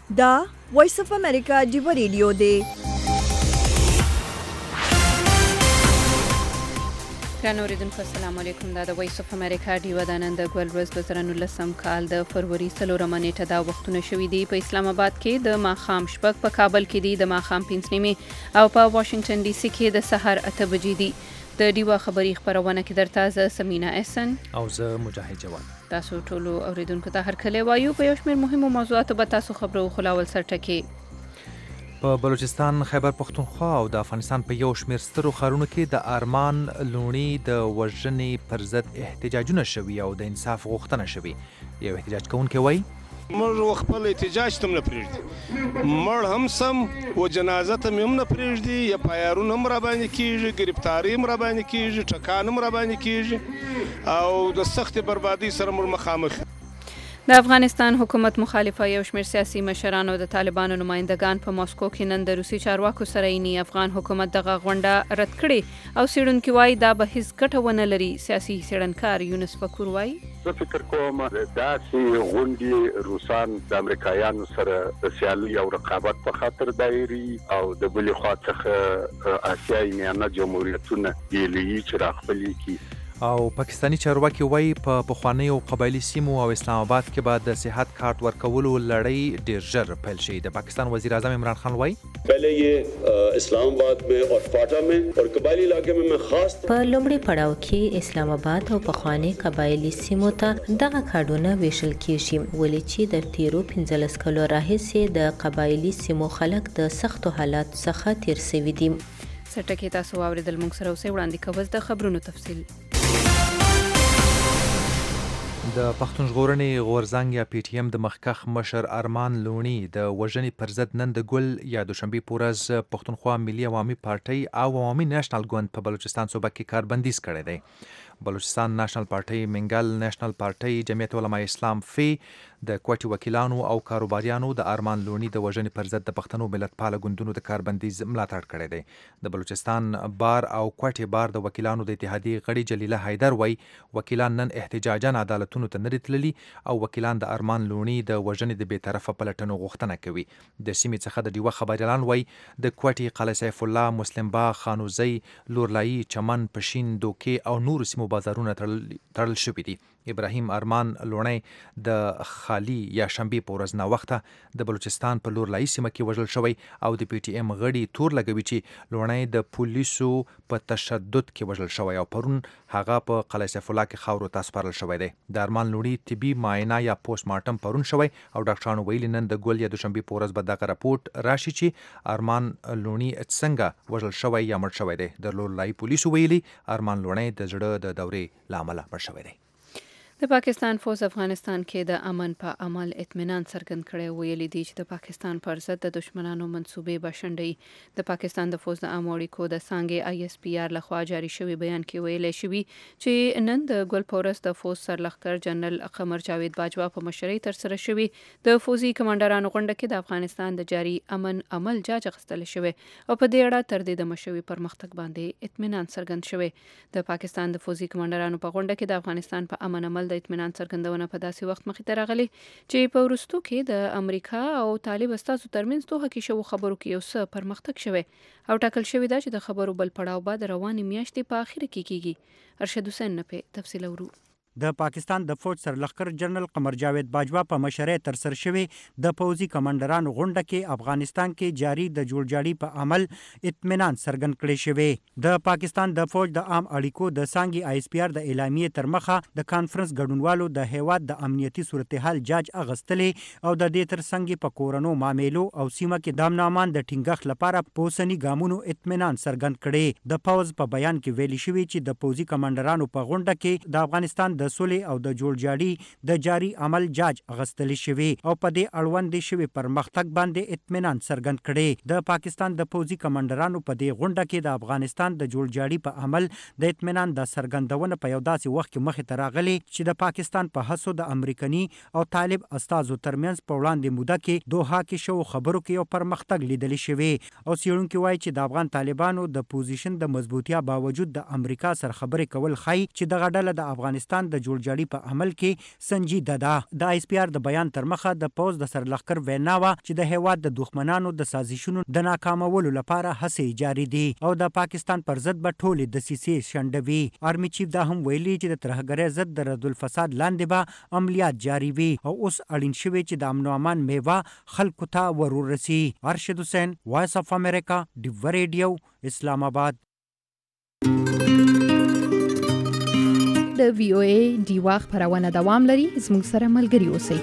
دا وایس اف امریکا ډیو ریډیو دی. ګرانو اوریدونکو السلام علیکم. دا د وایس اف امریکا ډیو د نن د ګول ورځ 2019 کال د فروری 4 نیټه دا وختونه شوې دي. په اسلام آباد کې د ماښام شپږ، په کابل کې دي د ماښام 5 نیمې او په واشنگټن ډي سي کې د سحر 8 بجې دي. د ډیوا خبری خبرونه کې درته زه سمینا احسن او زه مجاهد جواد. تاسو ټول اوریدونکو ته هر کله وایو په یو شمېر مهمو موضوعاتو به تاسو خبرو خلاول سرټکي. په بلوچستان، خیبر پختونخوا او د افغانستان په یو شمېر سترو ښارونو کې د ارمان لوڼي د وژنې پر ضد احتجاجونه شوي او د انصاف غوښتنه شوي. یو احتجاج کوونکی وایي موږ خپل احتجاج ته هم نه پرېږدي، مړ هم سم و جنازه ته مې هم نه پرېږدي، یا پایارونه هم راباندې کېږي، ګرفتاري هم راباندې کېږي، ټکان هم راباندې کېږي او د سختې بربادۍ سره موږ مخامخ. د افغانستان حکومت مخالفه یو شمېر سیاسي مشران او د طالبانو نمایندگان په ماسکو کې نن د روسي چارواکو سره یې افغان حکومت دغه غونډه رد کړې او څېړونکي وایي دا به هیڅ ګټه ونه لري. سیاسي څېړنکار یونس فکور وایي زه فکر کوم داسې غونډې روسان د امریکایانو سره د سیالي او رقابت په خاطر دایري او د بلې خوا څخه اسیایي میانه جمهوریتونه بیلوي چې راخپلې کی. او پاکستانی چارواکي وایي په پخوانیو قبایلي سیمو او اسلام آباد کې به د صحت کارت ورکولو لړۍ ډیر ژر پیل شي. د پاکستان وزیر اعظم عمران خان وایي پہلے یہ اسلام آباد میں اور فاٹا میں اور قبائلی علاقے میں خاص په لومړي پړاو کې اسلام آباد او پخوانی قبایلی سیمو ته دغه کارډونه ویشل کیږي، ولې چې د تیرو 15 کلو راهیسې د قبایلی سیمو خلک د سختو حالات څخه تیر شوي دي. سرټکي تاسو اوریدل موږ سره اوسې وړاندې کوز د خبرونو تفصیل. د پښتون ژغورنې غورځنګ یا پی ټی ایم د مخکښ مشر ارمان لوڼي د وژنې پر ضد نن د ګل یا دوشنبې په ورځ پښتونخوا ملي عوامي پارټۍ او عوامي نیشنل ګوند په بلوچستان صوبه کې کاربندیز کړی دی. بلوچستان نیشنل پارټۍ، منګل نیشنل پارټۍ، جمعیت علماء اسلام فی، د کوټي وکیلانو او کاروباریانو د ارمان لوڼي د وژنې پر ضد د پښتنو ملتپاله ګوندونو د کاربندیز ملاتړ کړی دی. د بلوچستان بار او کوټي بار د وکیلانو د اتحادیې غړي جلیله حیدر وایي وکیلان نن احتجاجاً عدالتونو ته نه دي تللي او وکیلان د ارمان لوڼي د وژنې د بېطرفه پلټنو غوښتنه کوي. د سیمې څخه د ډیوه خبریالان وایي د کوټي قلعه سیف الله، مسلم باغ، خانوزی، لورلایي، چمن، پشین، دوکې او نورو سیمو بازارونه تړل شوي دي. ابراهیم ارمان لوڼی د خالی یا شنبې په ورځ ناوخته د بلوچستان په لورلایي سیمه کې وژل شوی او د پی ټي ایم غړي تور لګوي چې لوڼی د پولیسو په تشدد کې وژل شوی او پرون هغه په قلعه سیف الله کې خاورو ته سپارل شوی دی. د ارمان لوڼي طبي معاینه یا پوسټ مارټم پرون شوی او ډاکټرانو ویلي نن د ګل یا دوشنبې په ورځ به دغه راپورټ راشي چې ارمان لوڼي څنګه وژل شوی یا مړ شوی دی. د لورلایي پولیسو ویلي ارمان لوڼی د زړه د دورې له امله مړ شوی دی. د پاکستان فوز افغانستان کې د امن په عمل اطمینان څرګند کړی. ویلي دي چې د پاکستان پر ضد د دشمنانو منصوبې به شنډوي. د پاکستان د فوز د عامو اړیکو د څانګې آی اس پی آر لخوا جاري شوي بیان کې ویلي شوي چې نن د ګل په ورځ د فوز سرلښکر جنرال قمر جاوید باجوا په مشرۍ ترسره شوي د فوزي کمانډرانو غونډه کې د افغانستان د جاري امن عمل جاج اخیستل شوی او په دې اړه تر دې د مشوي پرمختګ باندې اطمینان څرګند شوی. د پاکستان د فوزي کمانډرانو په غونډه کې د افغانستان په امن عمل د اطمینان څرګندونه په داسې وخت مخې ته راغلي چې په وروستو کې د امریکا او طالب استازو ترمنځ دوه کې شوو خبرو کې یو څه پرمختګ شوی او ټاکل شوی دا چې د خبرو بل پړاو به د روانې میاشتې په اخر کې کیږي. ارشد حسین نه په تفصیل ورو. د پاکستان د فوج سرلښکر جنرال قمر جاوید باجوا په مشرۍ ترسره شوی د پوځي کمانډرانو غونډه کې افغانستان کې جاری د جوړجاړي په عمل اطمینان څرګند کړی شوی. د پاکستان د فوج د عام اړیکو د څانګې آی اس پی آر د اعلامیې تر مخه د کانفرنس ګډونوالو د هیواد د امنیتي صورتحال جاج اغستلې او د دې تر څنګ په کورونو معاملو او سیمه کې د امن امان د ټینګښت لپاره پوسنی ګامونو اطمینان څرګند کړي. د فوج په بیان کې ویلي شوی چې د پوځي کمانډرانو په غونډه کې د افغانستان د سولې او د جوړجاړي د جاری عمل جاج اغستل شوی او په دې اړوند شوی پرمختګ باندې اطمینان څرګند کړي. د پاکستان د پوځي کمانډرانو په دې غونډه کې د افغانستان د جوړجاړي په عمل د اطمینان د څرګندونه په یو داسې وخت کې مخې ته راغلي چې د پاکستان په هڅو د امریکایي او طالب استازو ترمنځ په وړاندې موده کې دوحه کې شو خبرو کې یو پرمختګ لیدل شوی او څېړونکي وایي چې د افغان طالبانو د پوزیشن د مضبوطیا باوجود د امریکا سره خبرې کول ښایي چې دغه ډله د افغانستان د جوړجاړي په عمل کې سنجیده ده. د ایس پی آر د بیان تر مخه د پوز د سرلښکر وینا وه چې د هیواد د دښمنانو د سازشونو د ناکامولو لپاره هڅې جاري دي او د پاکستان پر ضد به ټولې دسیسې شنډوي. آرمي چیف دا هم ویلي چې د ترهګرۍ ضد د رد الفساد لاندې به عملیات جاري وي او اوس اړین شوی چې د امن و امان میوه خلکو ته ورورسي. ارشد حسین، وایس اف امریکا، ډیو ریډیو، اسلام آباد. د وی او ای ډیوا خبرونه دوام لري. زموږ سره ملګري اوسئ.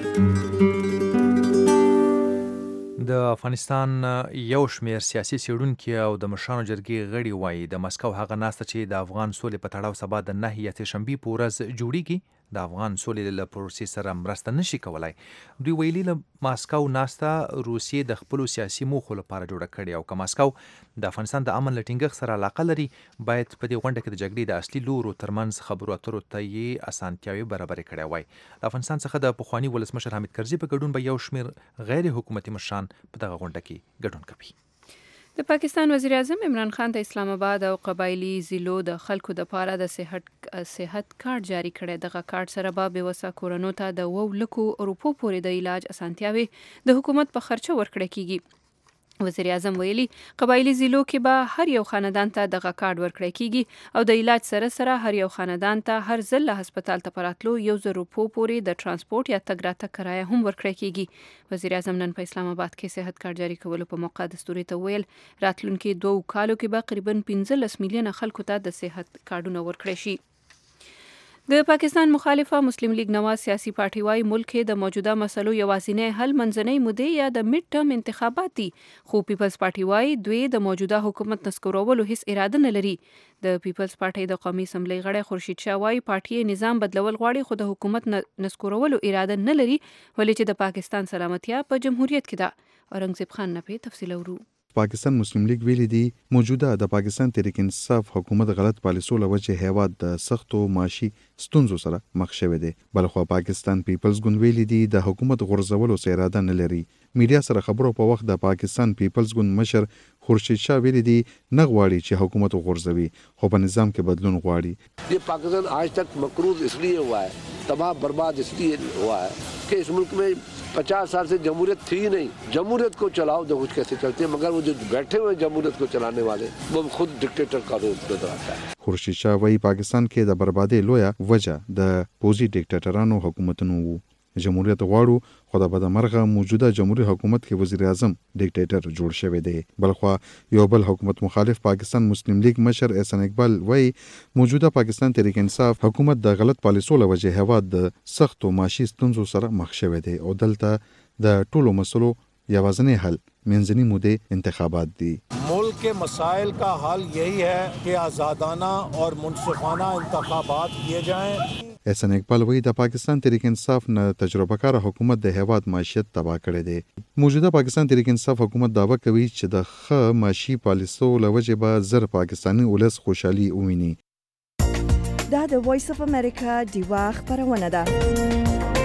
د افغانستان یو شمېر سیاسي څېړونکي او د مشرانو جرګې غړي وایي د مسکو هغه ناسته چې د افغان سولې په تړاو سبا د 9 یا سهشنبې په ورځ جوړیږي د افغان سولې له پروسې سره مرسته نشي کولای. دوی ویلي له ماسکو ناسته روسیې د خپلو سیاسي موخو لپاره جوړه کړې او که ماسکو د افغانستان د امن له ټینګښت سره علاقه لري باید په دې غونډه کې د جګړې د اصلي لورو ترمنځ خبرو اترو ته یې اسانتیاوې برابرې کړې وای. د افغانستان څخه د پخواني ولسمشر حامد کرزي په ګډون به یو شمېر غیر حکومتي مشران په دغه غونډه کې ګډون کوي. د پاکستان وزیر اعظم عمران خان د اسلام آباد او قبایلی ضلعو د خلکو د پاره د صحت کارت جاری کړی. دغه کارت سره به بېوسه کورنو ته د 2 لکو روپو پورې د علاج اسانتیاوي د حکومت په خرچه ورکړی کیږي. وزیر اعظم ویلي قبایلی ضلعو کې به هر یو خاندان ته دغه کارت ورکړی کیږي او د علاج سره سره هر یو خاندان ته هر ځل له هسپتال ته پراتلو 1000 روپو پورې د ترانسپورت یا تګ راتګ کرایه هم ورکړی کیږي. وزیر اعظم نن په اسلام آباد کې صحت کارت جاری کولو په موقع د ستوري ته ویل راتلونکي 2 کالو کې به تقریبا 15 میلیونه خلکو ته د صحت کارتونه ورکړي شي. د پاکستان مخالفه مسلم لیگ نواز سیاسي پارټي وايي ملک د موجوده مسلو یوازینی حل منځنۍ مودې یا د میډ ټرم انتخابات دي، خو پیپلز پارټي وايي دوی د موجوده حکومت نسکورولو هیڅ اراده نه لري. د پیپلز پارټي د قومي اسمبلی غړی خورشید شاه وايي پارټي نظام بدلول غواړي خو د حکومت نسکورولو اراده نه لري ولې چې د پاکستان سلامتیا په جمهوریت کې ده. اورنګزیب خان نه په تفصیل اورو. پاکستان مسلم لیگ ویلي دی موجوده د پاکستان تحریک انصاف حکومت غلط پالیسو لوجه هیواد د سختو معاشي ستونزو سره مخ شوی دی. بلخو پاکستان پیپلز ګوند ویلي دی د حکومت غورځولو اراده نه لري. میډیا سره خبرو په وخت د پاکستان پیپلز ګوند مشر خورشید شاه ویلي دی نه غواړي چې حکومت غورځوي خو په نظام کې بدلون غواړي. یہ پاکستان آج تک مقروض اس لیے ہوا ہے، تباہ برباد اس لیے ہوا ہے کہ اس ملک میں 50 سال سے جمہوریت تھی نہیں. جمہوریت کو چلاؤ تو کچھ کیسے چلتے ہیں، مگر وہ جو بیٹھے ہوئے جمہوریت کو چلانے والے وہ خود ڈکٹیٹر کا رول نظر آتا ہے. خورشید شاه وايي پاکستان کې د بربادۍ لویه وجه د پوزي ډیکټیټرانو حکومتونو وو. جمهوریت غواړو خو د بدمرغه موجوده جمهوریت حکومت کې وزیر اعظم ډیکټیټر جوړ شوی دی. بلخوا یو بل حکومت مخالف پاکستان مسلم لیگ مشر احسان اقبال وايي موجوده پاکستان تحریک انصاف حکومت د غلط پالیسو لوجه هیواد د سختو معاشي ستونزو سره مخ شوی دی او دلته د ټولو مسلو یوازینی حل منځنی مودې انتخابات دي. मुल्क के मसाइल का हल यही है कि आज़ादाना और मुनसिफाना इंतखाबात किए जाएं. احسان اقبال وایي د پاکستان تحریک انصاف نه تجربه کار حکومت د هیواد معیشت تباه کړی دی. موجوده پاکستان تحریک انصاف حکومت دعوه کوي چې د ښه معاشي پالیسو لوجه به زر پاکستاني ولس خوشحالي وویني. دا د وایس اف امریکا ډیوا خبرونه ده.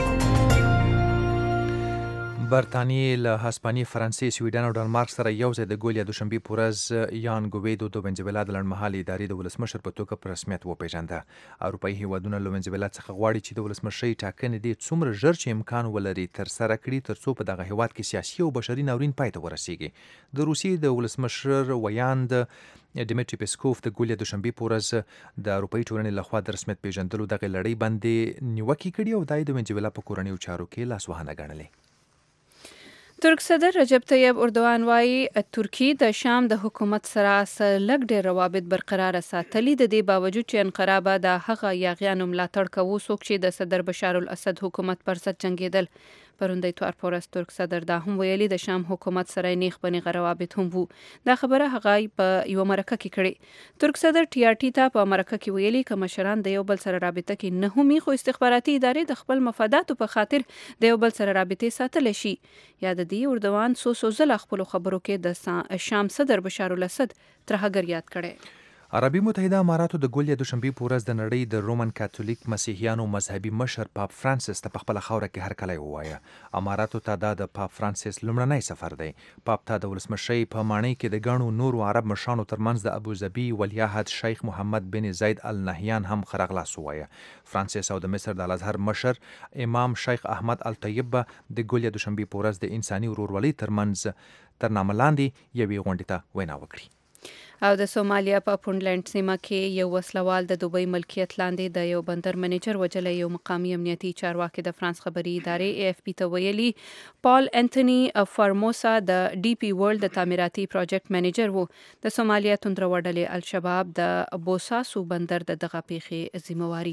برتانیې له هسپانیې، فرانسې، سویډن او ډنمارک سره یو ځای د ګول یا دوشنبې په ورځ یان ګویدو د وینزویلا د لنډمهالې ادارې د ولسمشر په توګه په رسمیت وپېژنده. اروپایي هیوادونه له وینزویلا څخه غواړي چې د ولسمشرۍ ټاکنې دې څومره ژر چې امکان ولري ترسره کړي ترڅو په دغه هیواد کې سیاسي او بشري ناورین پای ته ورسیږي. د روسیې د ولسمشر ویاند ډیمیټري پیسکوف د ګول یا دوشنبې په ورځ د اروپایي ټولنې لخوا د رسمیت پیژندلو دغه لړۍ باندې نیوکې کړي او دا یې د وینزویلا په کورنیو چارو کې لاسوهنه ګڼلې. ترک صدر رجب طیب اردوغان وايي ترکیه د شام د حکومت سره لږ ډېر روابط برقرار ساتلي، د دې باوجود چې انقره به د هغه یاغیانو ملاتړ کوي څوک چې د صدر بشار الاسد حکومت پر ضد جنګېدل. پروندې اتوار په ورځ ترک صدر دا هم ویلي د شام حکومت سره نیغ په نیغه روابط هم وو. دا خبره هغه په یو مرکه کې کړې. ترک صدر ټي آر ټي ته په مرکه کې ویلي که مشران د یو بل سره رابطه کې نه همي خو استخباراتي ادارې د خپل مفاداتو په خاطر د یو بل سره رابطې ساتلی شي. یا د دې اردوغان څو ځله خپلو خبرو کې د شام صدر بشار الاسد ترهګر یاد کړی. عربي متحده اماراتو د ګول یا دوشنبه په ورځ د نړۍ د رومن کاتولیک مسیحیانو مذهبي مشر پاپ فرانسیس ته په خپل خوره کې هرکلی ووایه. اماراتو ته دا د پاپ فرانسیس لومړنی سفر دی. پاپ ته د ولسمشۍ په ماڼۍ کې د ګڼو نورو عرب مشرانو ترمنځ د ابوظبي ولیعهد شیخ محمد بن زید ال نهیان هم ښه راغلاست ووایه. فرانسیس او د مصر د الازهر مشر امام شیخ احمد الطیب به د ګول یا دوشنبه په ورځ د انساني ورورولۍ ترمنځ تر نامه لاندې یوې غونډې ته وینا وکړي. او د سومالیا په پونډلند سیمه کې یو وسلوال د دوبۍ ملکیت لاندې د یو بندر منیجر وجلی. یو مقامی امنیتي چارواکي د فرانس خبري ادارې AFP ته ویلي پال انټونی فارموسا د DP ورلد د تعمیراتي پروجیکټ منیجر وو. د سومالیا توندرو ډلې الشباب د بوساسو بندر د دغه پیښې ذمہواری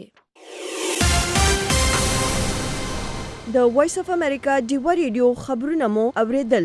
منلې. د وایس اف امریکا ډیوا ریډیو خبرونه مو اوریدل.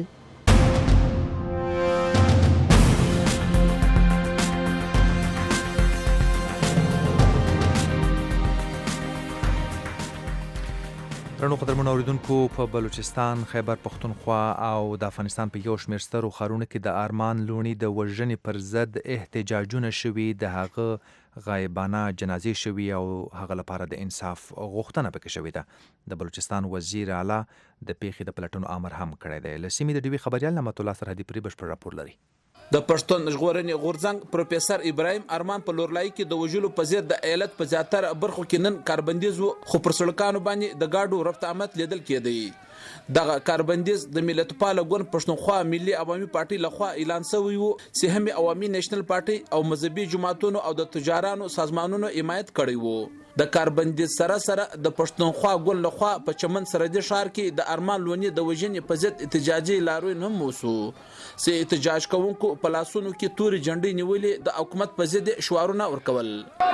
رڼو قدرمنو اوریدونکو، په بلوچستان، خیبر پختونخوا او د افغانستان په یو شمېر سترو ښارونو کې د ارمان لوڼي د وژنې پر ضد احتجاجونه شوي. د هغه غایبانه جنازې شوي او هغه لپاره د انصاف غوښتنه پکې شوې ده. د بلوچستان وزیر اعلی د پیښې د پلټنو امر هم کړی دی. له سیمې د ډیوي خبریال نعمت الله سرحدي پرې بشپړ راپور لري. د پښتون ژغورنې غورځنګ پروفیسور ابراهیم ارمان په لورلای کې د وژلو په ضد د ایالت په زیاتره برخو کې نن کاربندیز وو، خو پر سړکانو باندې د گاډو رفت آمد لیدل کېدی. دغه کاربندیز د ملتپاله ګوند پښتونخوا ملي عوامي پارټي لخوا اعلان شوی وو چې هم عوامي نېشنل پارټي او مذهبي جماعتونو او د تجارانو سازمانونو حمایت کړی وو. د کاربندیز سره سره د پښتونخوا ګوند لخوا په چمن سرحدي ښار کې د ارمان لونی د وژنې په ضد احتجاجي لاروی هم وسو. سي احتجاج کوونکو په لاسونو کې توري جنډې نیولې د حکومت په ضد شعارونه ورکول.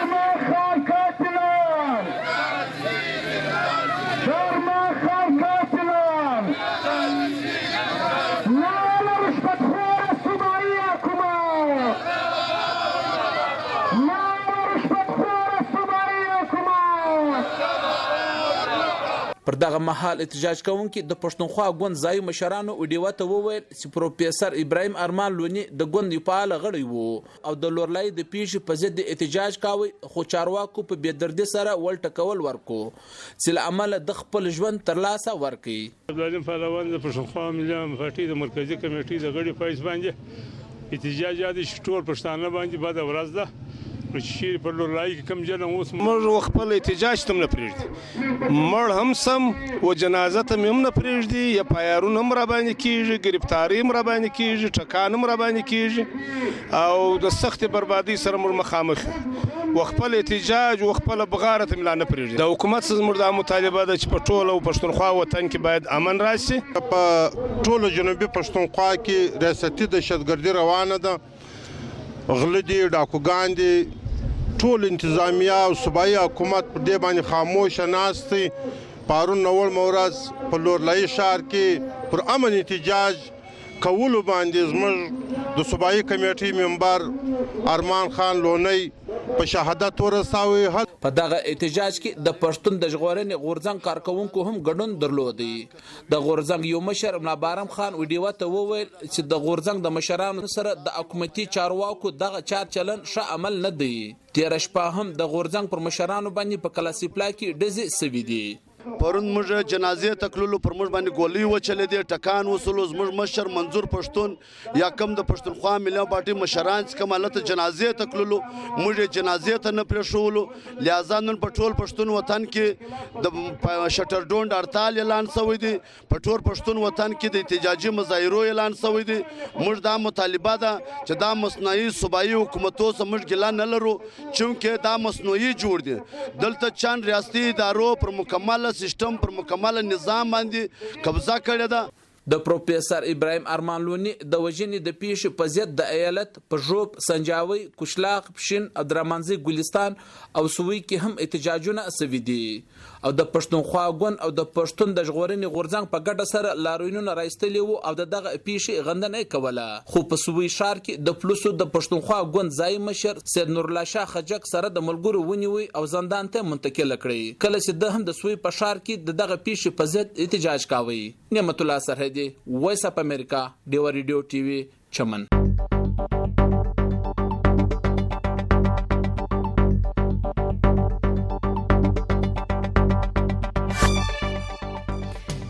پر دغه مهال احتجاج کوونکي د پښتونخوا ګوند ځای مشرانو وډیو ته وویل چې پروفیسور ابراهیم ارمان لونی د ګوند فعال غړی وو او د لورلای د پیښې په ضد احتجاج کاوه، خو چارواکو په بېدردي سره ولټ کول ورکو چې له عمله د خپل ژوند ترلاسه ورکړي. ابراهیم فالوان د پښتونخوا ملي پارټي د مرکزی کمیټې د غړي پایس باندې احتجاج یادې ټول پښتانه باندې بعد ورځ ده شیر پر لورلای کې کم جن اوس موږ خپل احتجاج تم نه پریږدي، مړ هم سم او جنازه ته هم نه پریږدي، یا پایارون هم را باندې کیږي، گرفتاری هم را باندې کیږي، ټکان هم را باندې کیږي او د سخت بربادي سره موږ مخامخ و خپل احتجاج و خپل بغارت ملا نه پریږدي. د حکومت څخه موږ د مطالبه ده چې په ټول او پښتونخوا وطن کې باید امن راشي. په ټول جنوبي پښتونخوا کې ریاستي دهشتګردي روانه ده، غلدي ډاکوګان دي، ټول انتظامیه او صوبایي حکومت په دې باندې خاموش ناست دي. پارون نوړ مورز په لورلای ښار کې پر امن احتجاج کولو باندې زموږ د صوبایي کمیټې ممبر ارمان خان لونی په شهادت ورساوي. په دغه احتجاج کې د پښتون د ژغورنې غورځنګ کارکونکو هم ګډون درلودي. د غورځنګ یو مشر ملابارم خان وډیو ته وویل چې د غورځنګ د مشرانو سره د حکومتي چارواکو دغه چار چلن ښه عمل نه دی. تیر شپه هم د غورځنګ پر مشرانو باندې په کلاسیپلا کې ډزې سوي دي. پرون موږ جنازې تکللو پر موږ باندې ګولۍ وچلې دي، ټکان وسلو. زموږ مشر منظور پښتون یا کم د پښتونخوا ملي پارټي مشران چې کوم حالت جنازې تکللو موږ جنازې ته نه پرېښولو. لہذا نن په ټول پښتون وطن کې د شټر ډونډ هړتال اعلان شوی دی، په ټول پښتون وطن کې د احتجاجي مظاهرو اعلان شوی دی. موږ دا مطالبه ده چې دا مصنوعي صوبایي حکومتو څخه موږ ګیله نه لرو، چونکې دا مصنوعي جوړ دي. دلته چند ریاستي ادارو پر مکمل سیستم پر مکمل نظام باندې قبضه کړې ده. د پروفیسور ابراهیم ارمان لونی د وژنې د پیښې په ضد د ایالت په ژوب، سنجاوي، کوشلاق، پښین، عبدالرحمنزي، ګلستان او سوی کې هم احتجاجونه شوي دي او د پښتونخوا ګوند او د پښتون د ژغورنې غورځنګ په ګډه سره لاروینونه راایستلي وو او دغه پیښې غندنه کوله. خو په سوی ښار کې د پلوسو د پښتونخوا ګوند ځای مشر سید نور الله شاه خجک سره د ملګرو ونیوي او زندان ته منتقل کړی، کله چې د هم د سوی په ښار کې دغه پیښې په ضد احتجاج کاوه. نعمت الله سرحدي، وایس اپ امریکا، ډیوا ریډیو ټي وي، چمن.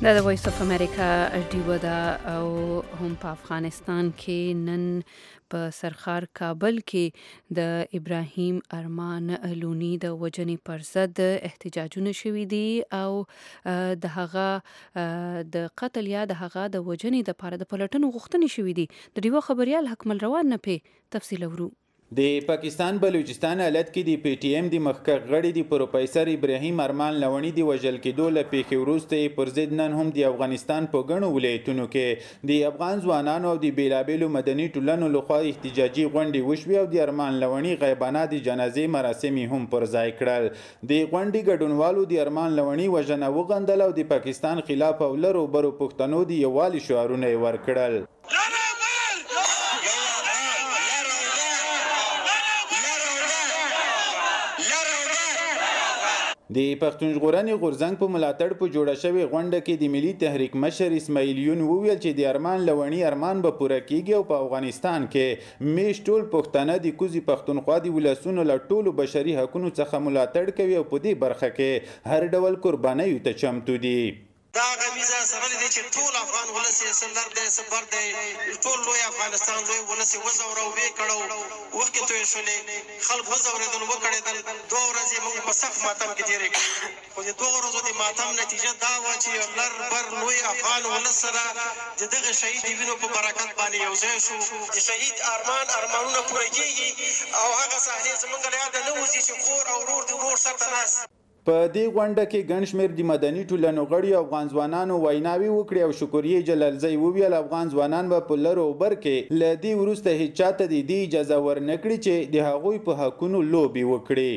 دا د وایس اف امریکا ډیو ده او هم په افغانستان کې نن په سرخار کابل کې د ابراهیم ارمان لونی د وجنې پر ضد احتجاجونه شوي دي او د هغه د قتل یا د هغه د وجنې د لپاره د پلټنو غوښتنې شوي دي. د ډیو خبريال حکمل روان نه په تفصیل ورو. د پاکستان بلوچستان ایالت کې د پی ټی ایم د مخکښ غړي د پروفیسور ابراهیم ارمان لونی د وژل کېدو له پیښې وروسته پر ضد نن هم د افغانستان په ګڼو ولایتونو کې د افغان ځوانانو او د بیلابیلو مدني ټولنو لخوا احتجاجي غونډې وشوې او د ارمان لونی غیبانه د جنازې مراسم هم پر ځای کړل. د غونډې ګډونوالو د ارمان لونی وژنه وغندل او د پاکستان خلاف او لرو برو پښتنو د یووالي شعارونه ورکړل. د پښتون ژغورنې غورځنګ په ملاتړ په جوړه شوې غونډه کې د ملي تحریک مشر اسماعیل یون وویل چې د ارمان لونی ارمان به پوره کیږي او په افغانستان کې میش ټول پښتانه د کوزي پښتونخوا د ولسونو له ټولو بشري حقوقو څخه ملاتړ کوي او په دې برخه کې هر ډول قربانۍ ته چمتو دي. دا غمیزه سره دي چې ټول افغان ولس یې سندر دی صبر دی ټول لوی افغانستان لوی ولس یې وزورو وی کړو وخت ته شولې خلک وزورېدل وکړېدل 2 ورځې موږ په سخت ماتم کې تیرې کړې خو د 2 ورځو د ماتم نتیجه دا و چې لر بر لوی افغان ولس سره د دغه شهید وینو په برکت باندې یو ځای شو. د شهید ارمانونه پوره کیږي او هغه صحنې زموږ له یاده نه وځي چې خور او ورور د ورور سره تناس. په دې غونډه کې ګڼ شمېر د مدني ټولنو غړي او افغان ځوانانو ویناوي وکړي او شکریه جلالزی وویل افغان ځوانان به په لر او بر کې له دې وروسته هیڅ چاته د دې اجازه ورنکړي چې د هغوی په حقونو لوبې وکړي.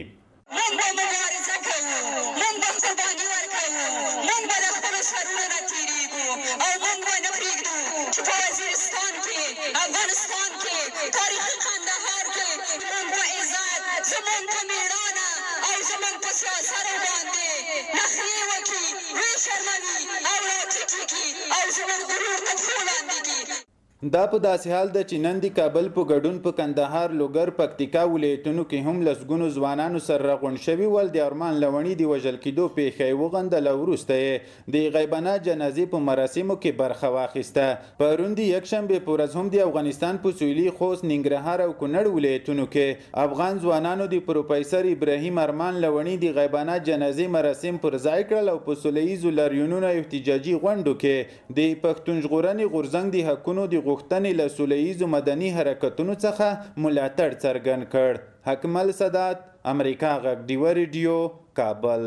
دا په داسې حال ده چې نن د کابل په ګډون په کندهار لوګر پکتیکا ولایتونو کې هم لسګونو ځوانانو سره راغونډ شوي ول د ارمان لونی د وژل کېدو پیښه یې وغندله وروسته یې د غیبانه جنازې په مراسمو کې برخه واخیسته. پرون د یکشنبې په ورځ هم د افغانستان په سویلي خوست ننګرهار او کونړ ولایتونو کې افغان ځوانانو د پروفیسور ابراهیم ارمان لونی د غیبانه جنازې مراسم پر ځای کړل او په سولیزو لاریونونو احتجاجي غونډو کې د پښتون ژغورنې غورځنګ د حقونو د غوښتنې له سولیزو مدني حرکتونو څخه ملاتړ څرګند کړ. حکمل سادات، امریکا غږ ډیو ریډیو، کابل.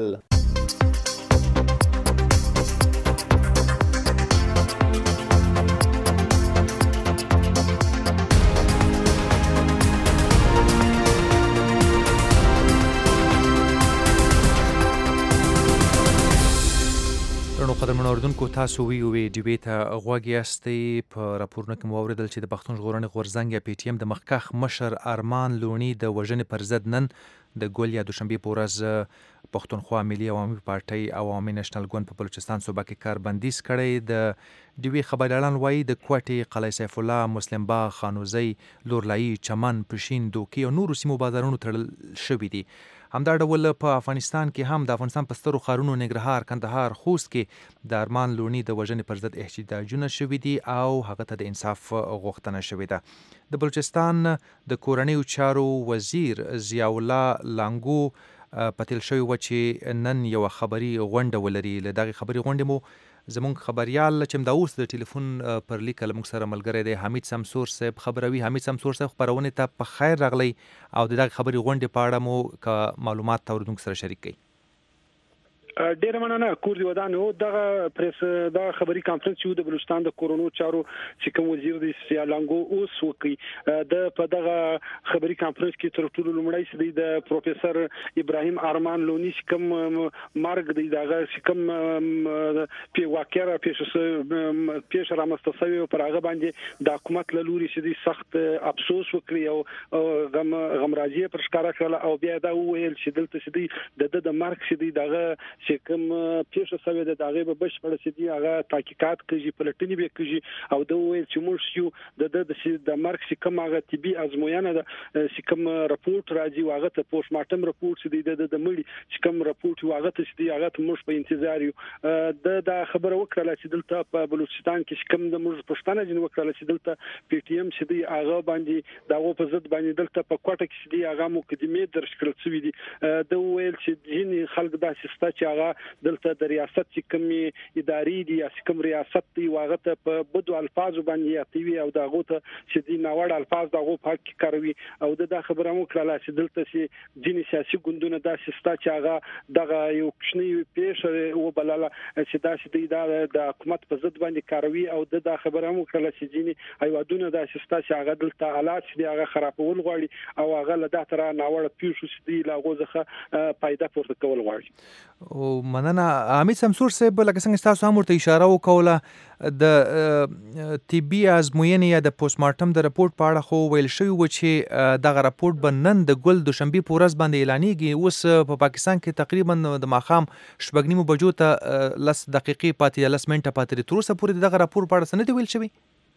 قدرمنو اوریدونکو تاسو وی ډیوی ته غوږ یاستئ. په راپورونه کې مو اوریدل چې د پښتون ژغورنې غورځنګ یا پی ټی ایم د مخکښ مشر ارمان لونی د وژنې پر ضد نن د ګول یا دوشنبې په ورځ پښتونخوا ملي عوامي پارټۍ عوامي نېشنل ګوند په بلوچستان صوبه کې کاربندیز کړی. د ډیوی خبريالان وایي د کوټې، قلعه سیف الله، مسلم باغ، خانوزی، لورلایي، چمن، پشین، دوکي او نورو سیمو بازارونو تړل شوي دي. همدا ډول په افغانستان کې هم د افغانستان په سترو ښارونو ننګرهار، کندهار، خوست کې د ارمان لونی د وژنې پر ضد احتجاجونه شوي دي او هغه ته د انصاف غوښتنه شوې ده. د بلوچستان د کورنیو چارو وزیر ضیاء الله لانګو په تل شوی و چې نن یو خبري غونډه ولري. له دغه خبري غونډې مو زمونږ خبريال چې دا اوس د ټلیفون پر لیک لمږ سره ملګری دی حمید سمسور صاحب خبروي. حمید سمسور صاحب خبرونه ته په خیر راغلی او دغه خبري غونډې په اړه مو ک معلومات اوریدونکو سره شریک کړئ. ډیر مننه کور دی ودانو دغه پریس دغه خبري کانفرنس چې د بلوچستان د کورونو چارو چې کوم وزیر دی ضیاء لانګو اوس وکي د په دغه خبري کانفرنس کې تر ټولو لومړی چې د پروفیسور ابراهیم ارمان لونی چې کوم مرګ دی دغه چې کوم په واقعره پیش رامستسوي پر هغه باندې د حکومت له لوري چې دی سخت افسوس وکړي او غم راځي پر ښکارا کړل او بیا دا ویل چې دلته چې دی د مرګ چې دی دغه چې کوم پیښه شوې ده دا غي به بشپړ سي دي هغه تحقیقات کوي پلټنې به کوي او د ویل چې موږ یو د مرګ چې کوم هغه طبي ازموینه ده چې کوم راپورټ راځي هغه ته پوسټ مارټم راپورټ چې د مړي چې کوم راپورټ هغه ته چې هغه موږ په انتظار یو دا خبره وکړه چې دلته په بلوچستان کې کوم د موږ پښتانه جن وکړه چې دلته پی ټی ایم چې دی هغه باندې دا په ضد باندې دلته په کوټه کې دی هغه مقدمه درش کړل شوې دي د ویل چې ځینې خلک دا سیسته چې هغه دلته د ریاست چې کومي ادارې دي یا کوم ریاست دی هغه ته په بدو الفاظ باندې یاتوي او دا غوته چې دی ناوړ الفاظ دا غو پاک کوي او دا خبره مو کړله چې دلته چې ځینې سیاسي ګوندونه دا سیسته چې هغه دغه یو کشنی پیښه و بلاله چې دا چې دی د حکومت په ضد باندې کوي او دا خبره مو کړله چې ځینې ایوادونه دا سیسته چې هغه دلته حالات چې هغه خرابول غواړي او هغه له دا تر ناوړ پیښو چې دی لا غوځخه فائدہ پورته کول غواړي او مننه حمید شمسور صاحب لکه څنګه تاسو هم ورته اشاره وکوله د طبي ازموینې یا د پوسټ مارټم د راپورټ په اړه خو ویل شوی و چې دغه راپورټ به نن د ګل دوشنبه په ورځ باندې اعلانېږي اوس په پاکستان کې تقریبا د ماښام 8:30 بجو ته 10 دقیقې پاتې 10 منټه پاتې تر اوسه پورې دغه راپور په اړه څه نه دی ویل شوی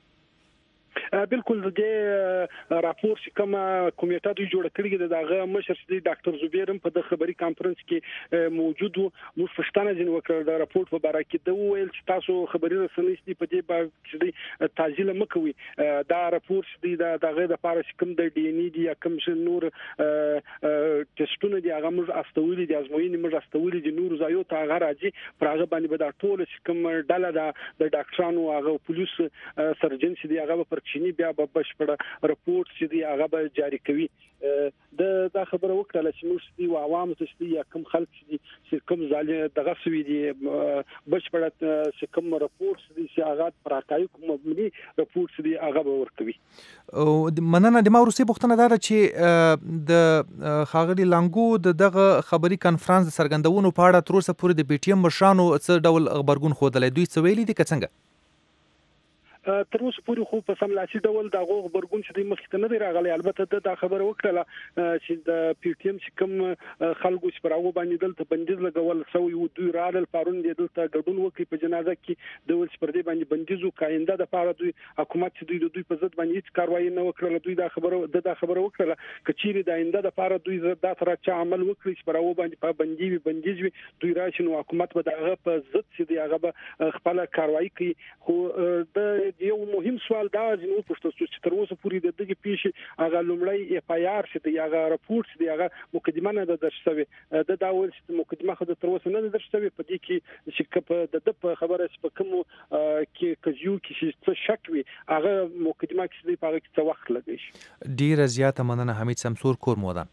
بالکل د راپور چې کوم کمیټه دوی جوړ کړی دغه مشر دی ډاکټر زبیر په د خبري کانفرنس کې موجود وو موږ پښتانه جن وکړ د راپور په اړه کې د ویل چې تاسو خبري رسنۍ په دې باندې چې تعجیل مکوي دا راپور چې دغه د پاره کوم د ډي ان اي دی کوم نور ټیسټونه دی هغه موږ استولې دي ازموینې موږ استولې دي نور زایو ته هغه راځي پرغه باندې به دا ټول چې کوم ډله د ډاکټرانو هغه پولیس سرجن چې دی هغه پر بیا به بشپړه راپورټ چې دی هغه به جاری کوي دا خبره وکړه چې موږ دی عوام ته چې یا کوم خلک چې کوم ځاله دغه سوي دي بشپړه چې کوم راپورټ دی چې هغه پر حقایق مبني راپورټ دی هغه به ورکوي او مننه د ما روسي پښتنه دا چې د خاغلی لانګو دغه خبري کانفرنس سرګندونو په اړه تر اوسه پورې د پی ټی ایم مشرانو څه ډول خبرګون خوده دوی څه ویلي دي څنګه تر اوسه پورې خو په سملاسي ډول دا خبرګون چې مخکې نه دی راغلی البته دا خبره وکړه چې د پی ټی ایم چې کوم خلکو چې پرغو باندې دلته بندیز لګول سوی و دوی رال پرون دی دلته ګډون وکړي په جنازه کې د ول پر دې باندې بندیزو کاینده د پاره دوی حکومت چې دوی په ضد باندې هیڅ کاروایی نه وکړه دوی دا خبره وکړه کچېری د آینده د پاره دوی دا تر چا عمل وکړي چې پرغو باندې په بندیز وي دوی راشي نو حکومت به دغه په ضد چې دی هغه خپل کاروایی کوي خو د یو مهم سوال دا چې نو پښتو چې تر اوسه پورې د دغه پیښې هغه لومړی اف آی آر چې هغه راپورټ چې هغه مقدمه نه ده درشوي دا ول چې مقدمه خو د تر اوسه نه ده درشوي په دې کې چې د خبره په کوم کې کجیو کې څه شک وي هغه مقدمه کې په هغه کې څه وخت لګي ډیره زیاته مننه حمید شمسور کور مودان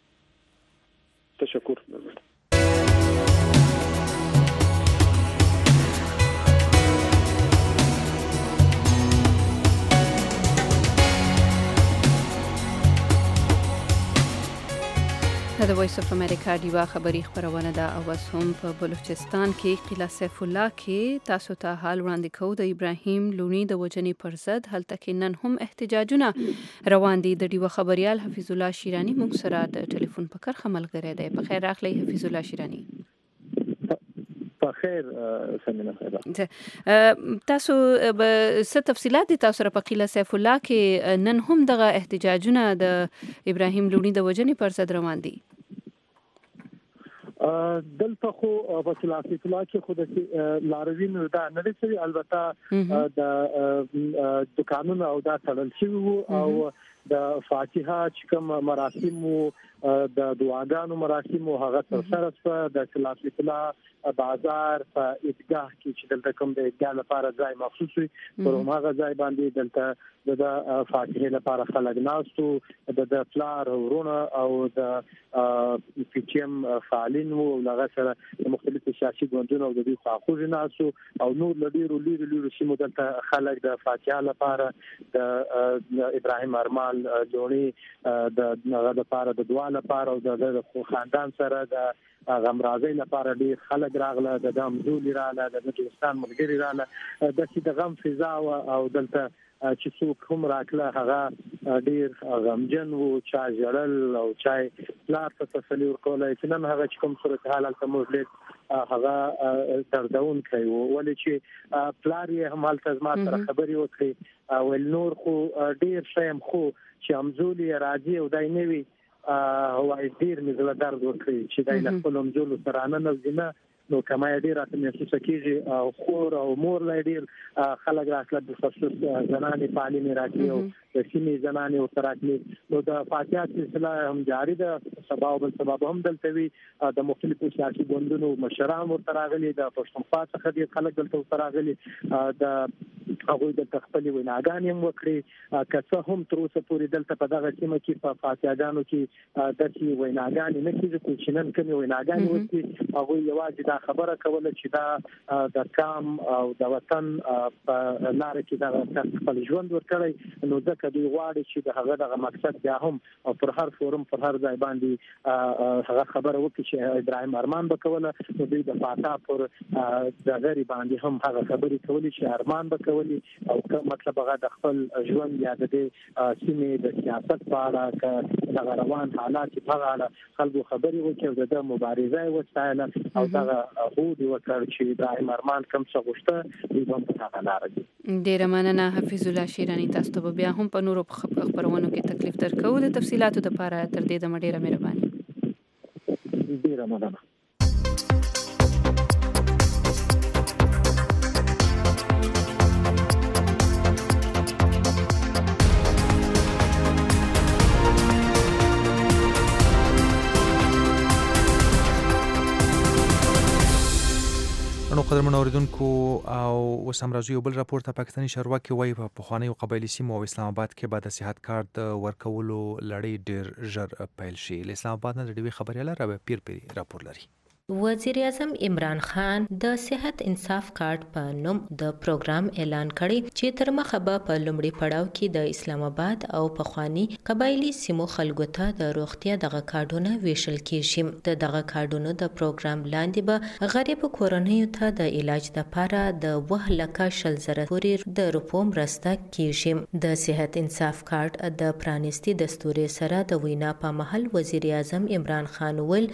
تشکر د وایس اف امریکا دیوا خبری خبرونه ده او هم په بلوچستان کې قلعه سیف الله کې تاسو ته حال وړاندې کوو د ابراهیم لونی د وجنې پر ضد هلته کې نن هم احتجاجونه روان دي د دیوا خبريال حفیظ الله شیرانی موږ سره د ټلیفون په کرخه ملګری دی په خیر راغلی حفیظ الله شیرانی خیر سمینه خیر تاسو څه تفصيلات دي تاسو په قلعه سیف الله کې نن هم دغه احتجاجونه د ابراهیم لونی د وجنې پر ضد روان دي دلته خو په قلعه سیف الله کې خو د لاروین دا نه لري البته د دکانونو او دا تړل شوی او د فاتحه چې کوم مراسم د دعاګانو مراسم هغه سره سره د قلعه سیف الله بازار په ادګاه کې چې دلته کوم د ادګاه لپاره ځای مخصوص وي پر هغه ځای باندې دلته د فاتحه لپاره خلک ناستو د فلار ورونه او د پی ټی ایم فعالین او هغه سره مختلف سیاسي ګوندونو او د دې خواخوږي ناستو او نور لډیرو سیمو دلته خلک د فاتحه لپاره د ابراهیم ارمان لونی د هغه لپاره د دعا لپاره او د خاندان سره د غمرازي لپاره ډیر خلک راغله د دمزولي رااله د بلوچستان ملګری رااله د چې د غم فضا او دلته چې څوک هم راکله هغه ډیر غمجن وو چا جړل او چا لار ته تسلی ورکول چې نن هغه کوم صورت حالت موږ هغه دردون کوي ولې چې پلار یې هم التزام سره خبري وکړي او نور خو ډیر شیم خو چې امزولي راځي او دای نه وي هو ډیر مزله درد وکړي چې دای له خپل امزولو سره نه نوځنه نو کما ډیر راته محسوس کیږي او خور او مور لا ډیر خلک راځي د خصوص زنانه تعلیم راځي او د سیمې زنانه او تراکلي نو د فاتحه سلسله هم جاری ده سبا او بل سبب هم دلته وي د مختلفو سیاسي ګوندونو مشران ورته راغلي د پښتونخوا څخه د خلک دلته راغلي د هغه د خپل ویناګان هم وکړي که هم تر اوسه پورې دلته په دغه سیمه کې په فاتحهګانو کې د دې ویناګان نه کیږي چې نن کوم ویناګان وکړي هغه یوازې خبره کوله چې دا د کام او د وطن په لار کې دا خپل ژوند ورکړي نو ځکه دوی غواړي چې د هغه دغه مقصد بیا هم پر هر فورم پر هر ځای باندې هغه خبره وکړي چې ابراهیم ارمان وکوله نو دوی د فاتحه پر د غری باندې هم هغه خبرې کولې چې ارمان وکولي او مطلب هغه د خپل ژوند یا د سیمې د سیاست په اړه د روان حالات په اړه خلکو خبرې وکړي د مبارزه وسایل او دغه هو دی وکړ چې ابراهیم ارمان کوم څه غوښته دوی هم په هغه لار دي. ډیره مننه حفیظ الله شیرانی، تاسو ته بیا هم په نورو خبرونو کې تکلیف درکو د تفصيلاتو لپاره تر دې د ډیره مهرباني. ډیره مننه. نو قدرمن اوریدونکو او اوس هم راځو یو بل راپور ته. پاکستاني چارواکي وایي په پخوانیو قبایلي سیمو او اسلام آباد کې به د صحت کارت ورکولو لړۍ ډیر ژر پیل شي. اسلام آباد نه د ډیوي خبرياله رابع پیر پیری راپور لري. وزیر اعظم عمران خان د صحت انصاف کارت په نوم د پروګرام اعلان کړی چې تر مخه به په لومړي پړاو کې د اسلام آباد او پخوانی قبایلی سیمو خلکو ته د روغتیا دغه کارډونه ویشل کیږي. دغه کارډونو د پروګرام لاندې به غریب کورنیو ته د علاج لپاره د 1,00,000 پورې د روپو مرسته کیږي. د صحت انصاف کارت د پرانیستی دستوري سره د وینا په محل وزیر اعظم عمران خان ول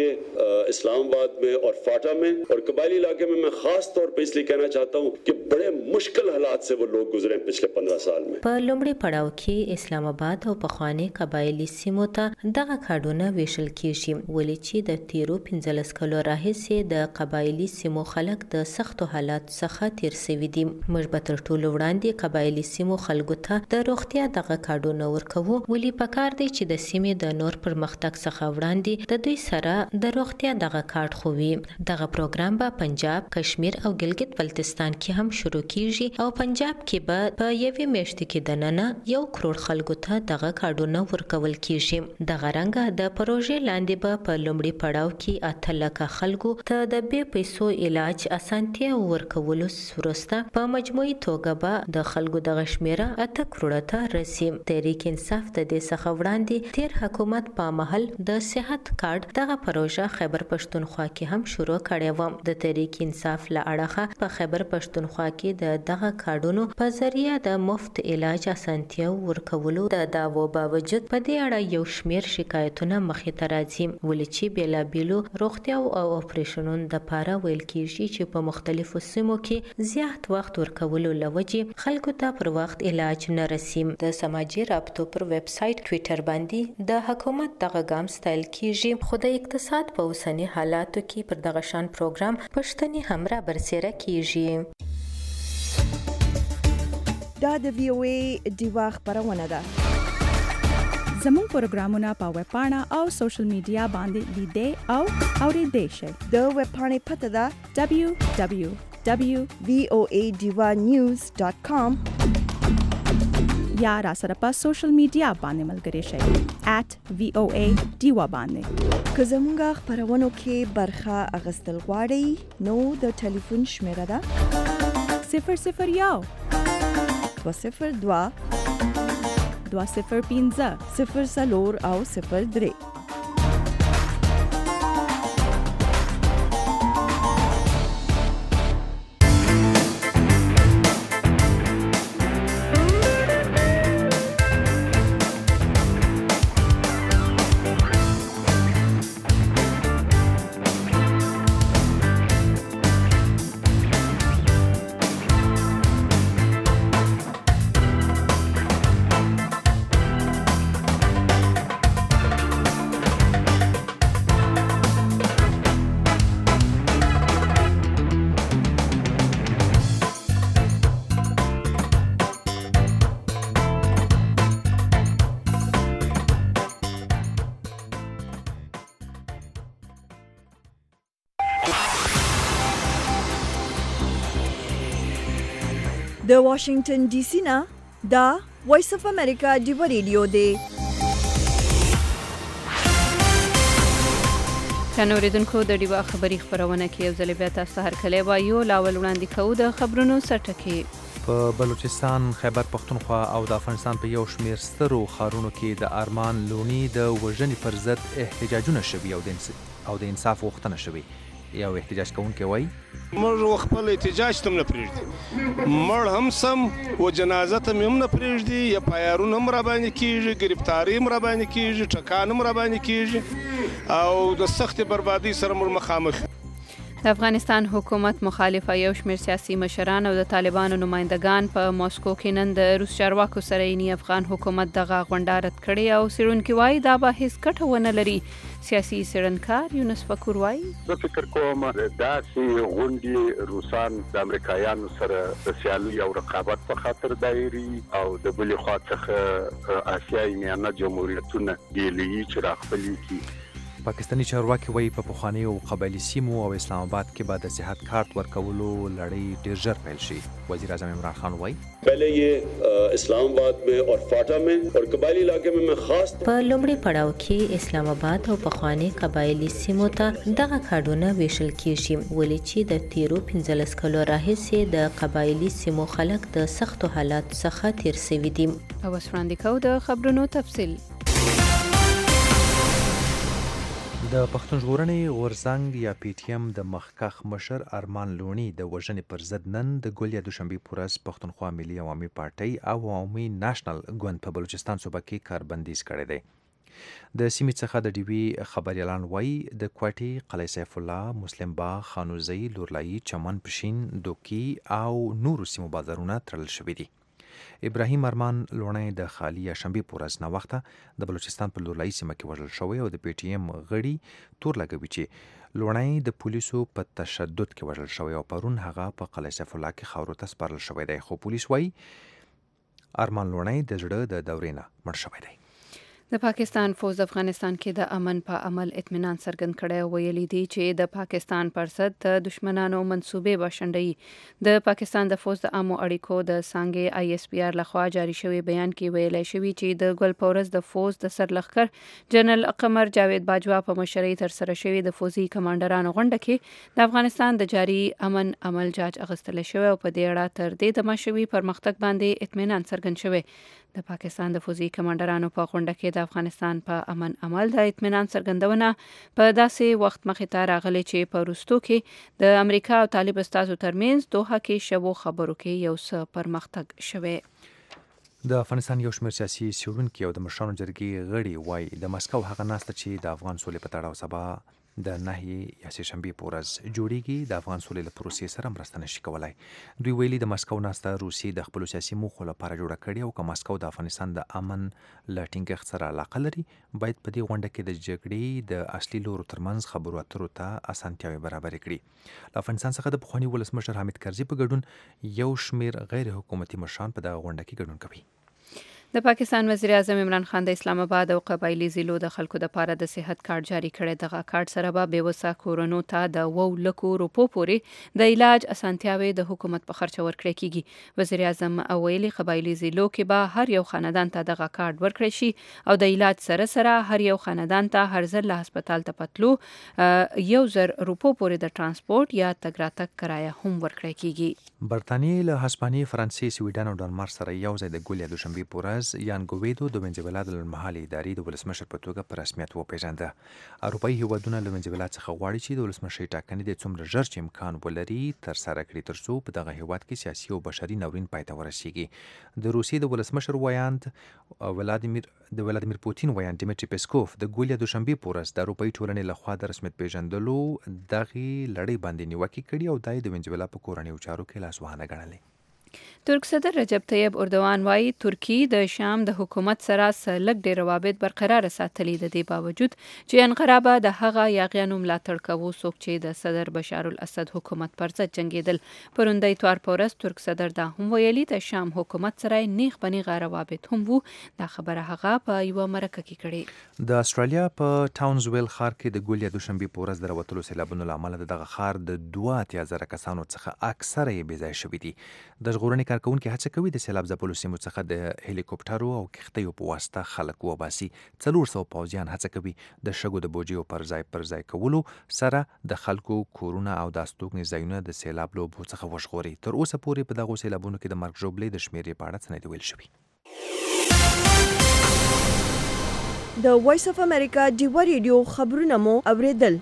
اسلام آباد में और फाटा में और कबायली इलाके में मैं खास तौर पे इसलिए कहना चाहता हूँ कि बड़े मुश्किल हालात से वो लोग गुजरे पिछले 15 साल में. په لومړي پړاو کې اسلام آباد او پخوانی قبایلی سیمو ته دغه کارډونه ویشل کیږي ولې چې د تیرو 15 کلو راهیسې د قبایلی سیمو خلک د سختو حالات څخه تیر شوي دي. موږ به تر ټولو وړاندې قبایلی سیمو خلکو ته د روغتیا دغه کارډونه ورکوو ولې پکار دی چې د سیمې د نور پرمختګ څخه وړاندې د دوی سره د روغتیا دغه کارت خووي. دغه پروګرام به پنجاب، کشمیر او ګلګت بلتستان کې هم شروع کیږي او پنجاب کې به په یوې میاشت کې د ننه 1 کروڑ خلکو ته دغه کارډونه ورکول کیږي. دغه رنګه د پروژې لاندې به په لومړي پړاو کې 8 لک خلکو ته د بې پیسو علاج اسانتیا ورکول وروسته په مجموعي توګه به د خلکو د شمیره 8 کروڑ ته رسي. تحریک انصاف د دې څخه وړاندې تیر حکومت په محل د صحت کارت دغه پروژه خیبر پښتونخوا کې هم شروع کړې و. د تحریک انصاف له اړخه په خیبر پښتونخوا کې دغه کارډونو په ذریعہ د مفت علاج اسانتیا ورکولو د داوو باوجود په دې اړه یو شمیر شکایتونه مخې ته راځي ولې چې بیلابیلو روغتیا او اپریشنونو د لپاره ویل کیږي چې په مختلفو سیمو کې زیات وخت ورکولو لوجې خلکو ته پر وخت علاج نه رسي. د سماجی رابطو پر ویب سټ ټوئیټر باندې د حکومت دغه ګام ستایل کیږي خو د اقتصاد په اوسنی حالاتو کې پر دغه شان پروګرام پښتني هم را برسېره کیږي. دا د VOA ډیوا خبرونه ده. زموږ پروګرامونه په ویب پاڼه او سوشل میډیا باندې لیدئ او اوریدئ شئ. د ویب پاڼې پته ده www.voadivanews.com یا را سره په سوشل میډیا باندې ملګري شئ @VOA ډیوا باندې. که زموږ خبرونو کې برخه اغستل غواړئ نو د ټلیفون شمیره ده 001 202 205 04 او 03. د واشنگټن ډي سي نه دا وایس اف امریکا دی ریډیو دی. اوریدونکو د ډیوا خبری خبرونه کې یو ځل بیا تاسو هرکلی وایو. لاول وړاندې کوو د خبرونو سرټکي. په بلوچستان، خیبر پختونخوا او د افغانستان په یو شمیر سترو ښارونو کې د ارمان لوني د وژنې پر ضد احتجاجونه شوي او د انصاف غوښتنه شوې. یو احتجاج کوونکی وایي موږ خپل احتجاج ته نه پرېږدي، مړ هم سم و جنازه ته هم نه پرېږدي، یا پایارونه هم راباندې کېږي، ګرفتاري هم راباندې کېږي، ټکان هم راباندې کېږي او د سختې بربادۍ سره موږ مخامخ. د افغانستان حکومت مخالفه یو شمېر سیاسي مشران او د طالبانو نمایندګان په ماسکو کې نن د روس چارواکو سره یې افغان حکومت دغه غونډه رد کړې او څېړونکي وایي دا به هېڅ ګټه ونه لري. سیاسي څېړنکار یونس فکور وایي زه فکر کوم داسې غونډې روسان د امریکایانو سره د سیالي او رقابت په خاطر دایري او د بلې خوا څخه اسیایي میانه جمهوریتونه ډیلي چې راخپلي کی. پاکستاني چارواکي وایي په پخوانیو قبایلي سیمو او اسلام آباد کې به د صحت کارت ورکولو لړۍ ډېر ژر پیل شي. وزیر اعظم عمران خان وایي پہلے یہ اسلام آباد میں اور فاٹا میں اور قبائلی علاقے میں خاص په لومړي پړاو کې اسلام آباد او پخوانی قبایلی سیمو ته دغه کارډونه ویشل کیږي، ولې چې د تیرو 15 کلو راهیسې د قبایلی سیمو خلک د سختو حالات څخه تیر شوي دي. او وسوړاندې کوو د خبرونو تفصیل. د پښتون ژغورنې غورځنګ یا پی ټی ایم د مخکښ مشر ارمان لوني د وژنې پر ضد نن د ګل یا دوشنبې په ورځ پښتونخوا ملي عوامي پارټۍ او عوامي ناشنل ګوند په بلوچستان صوبه کې کاربندیز کړی دی. د سیمې څخه د ډیوي خبریالان وایي د کوټي، قلعه سیف الله، مسلم باغ، خانوزۍ، لورلایي، چمن، پشین، دوکی او نورو سیمو بازارونه تړل شوي دي. ابراهیم ارمان لونی د خالی یا شنبې په ورځ ناوخته د بلوچستان په لورلایي سیمه کې وژل شوی او د پی ټی ایم غړي تور لګوي چې لونی د پولیسو په تشدد کې وژل شوی او پرون هغه په قلعه سیف الله کې خاورو ته سپارل شوی دی، خو پولیس وایي ارمان لونی د زړه د دورې نه مړ شوی دی. د پاکستان فوج افغانستان کې د امن په عمل اطمینان څرګند کړی او ویلي دی چې د پاکستان پر ضد د دشمنانو منصوبې به شنډوي. د پاکستان د فوج د عامو اړیکو د څانګې ISPR لخوا جاری شوی بیان کې ویلی شوی چې د ګل په ورځ د فوج د سرلښکر جنرال قمر جاوید باجوا په مشرۍ ترسره شوی د فوجي کمانډرانو غونډه کې د افغانستان د جاري امن عمل جاج اخیستل شوی او په دې اړه تر دې دمه شوي پرمختګ باندې اطمینان څرګند شوی. د پاکستان د فوجي کمانډرانو په غونډه کې د افغانستان په امن عمل د اطمینان څرګندونه په داسې وخت مخې ته راغلی چې په وروستو کې د امریکا او طالب استازو ترمنځ دوحه کې شوو خبرو کې یو څه پرمختګ شوی. د افغانستان یو شمېر سیاسي څېړونکي او د مشرانو جرګې غړي وایي د مسکو هغه ناسته چې د افغان سولې په تړاو سبا د نهي یا سه شنبې په ورځ جوړیږي د افغان سولې له پروسې سره مرسته نشي کولای. دوی ویلي د مسکو ناسته روسیې د خپلو سیاسي موخو لپاره جوړه کړې او که مسکو د افغانستان د امن له ټینګښت سره علاقه لري باید په دې غونډه کې د جګړې د اصلي لورو ترمنځ خبرو اترو ته اسانتیاوې برابرې کړي. له افغانستان څخه د پخواني ولسمشر حامد کرزي په ګډون یو شمېر غیر حکومتي مشران په دغه غونډه کې ګډون کوي. د پاکستان وزیر اعظم عمران خان د اسلام آباد او قبایلی ضلعو د خلکو لپاره د صحت کارت جاری کړی. دغه کارت سره به بېوسه کورونو ته د 2 لکو روپو پورې د علاج اسانتیاوې د حکومت په خرچه ورکړی کیږي. وزیر اعظم ویلي قبایلی ضلعو کې به هر یو خاندان ته دغه کارت ورکړی شي او د علاج سره سره هر یو خاندان ته هر ځل له هسپتال ته پتلو 1000 روپو پورې د ترانسپورت یا تګ راتګ کرایه هم ورکړی کیږي. برتانیې له هسپانیې، فرانسې، سویډن او ډنمارک سره یو ځای د ګل یا دوشنبې په ورځ یان ګویدو د وینزویلا د لنډمهالې ادارې د ولسمشر په توګه په رسمیت وپېژانده. اروپایي هیوادونه له وینزویلا څخه غواړي چې د ولسمشرۍ ټاکنې د څومره ژر چې امکان ولري ترسره کړي ترڅو په دغه هیواد کې سیاسي او بشري ناورین پای ته ورسیږي. د روسیې د ولسمشر ویاند ولادیمیر پوتین ویاند ډیمیټري پیسکوف د ګل یا دوشنبې په ورځ د اروپایي ټولنې لخوا د رسمیت پېژندلو دغې لړۍ باندې نیوکې کړي او دا یې د وینزویلا په کورنیو چارو کې لاسوهنه ګڼلې. ترک صدر رجب طیب اردوان وایي ترکی د شام د حکومت سره سلګ ډېر روابط برقرار ساتلي د دې باوجود چې انقره به د هغه یاغیانو ملاتړ کوي څوک چې د صدر بشار الاسد حکومت پر ضد جنګېدل. پرون د اتوار په ورځ ترک صدر دا هم ویلي د شام حکومت سره نیغ بنیغه روابط هم وو. دا خبره هغه په یوه مرکه کې کړې. د استرالیا په ټاونزویل ښار کې د ګل یا دوشنبې په ورځ د راوتلو سیلابونو له امله دغه ښار د 2,000 کسانو څخه اکثره یې بې ځای شوي دي. د ژغورنې کارکونکي هڅه کوي د سیلاب ځپلو سیمو څخه د هلیکوپټرو او کښتیو په واسطه خلک وباسي. 400 پوځیان هڅه کوي د شګو د بوجیو پر ځای کولو سره د خلکو کورونه او د استوګنې ځایونه د سیلاب له اوبو څخه وژغوري. تر اوسه پورې په دغو سیلابونو کې د مرګ ژوبلې د شمیرې په اړه څه نه دي ویل شوي. د وایس اف امریکا ډیوا ریډیو خبرونه مو اوریدل.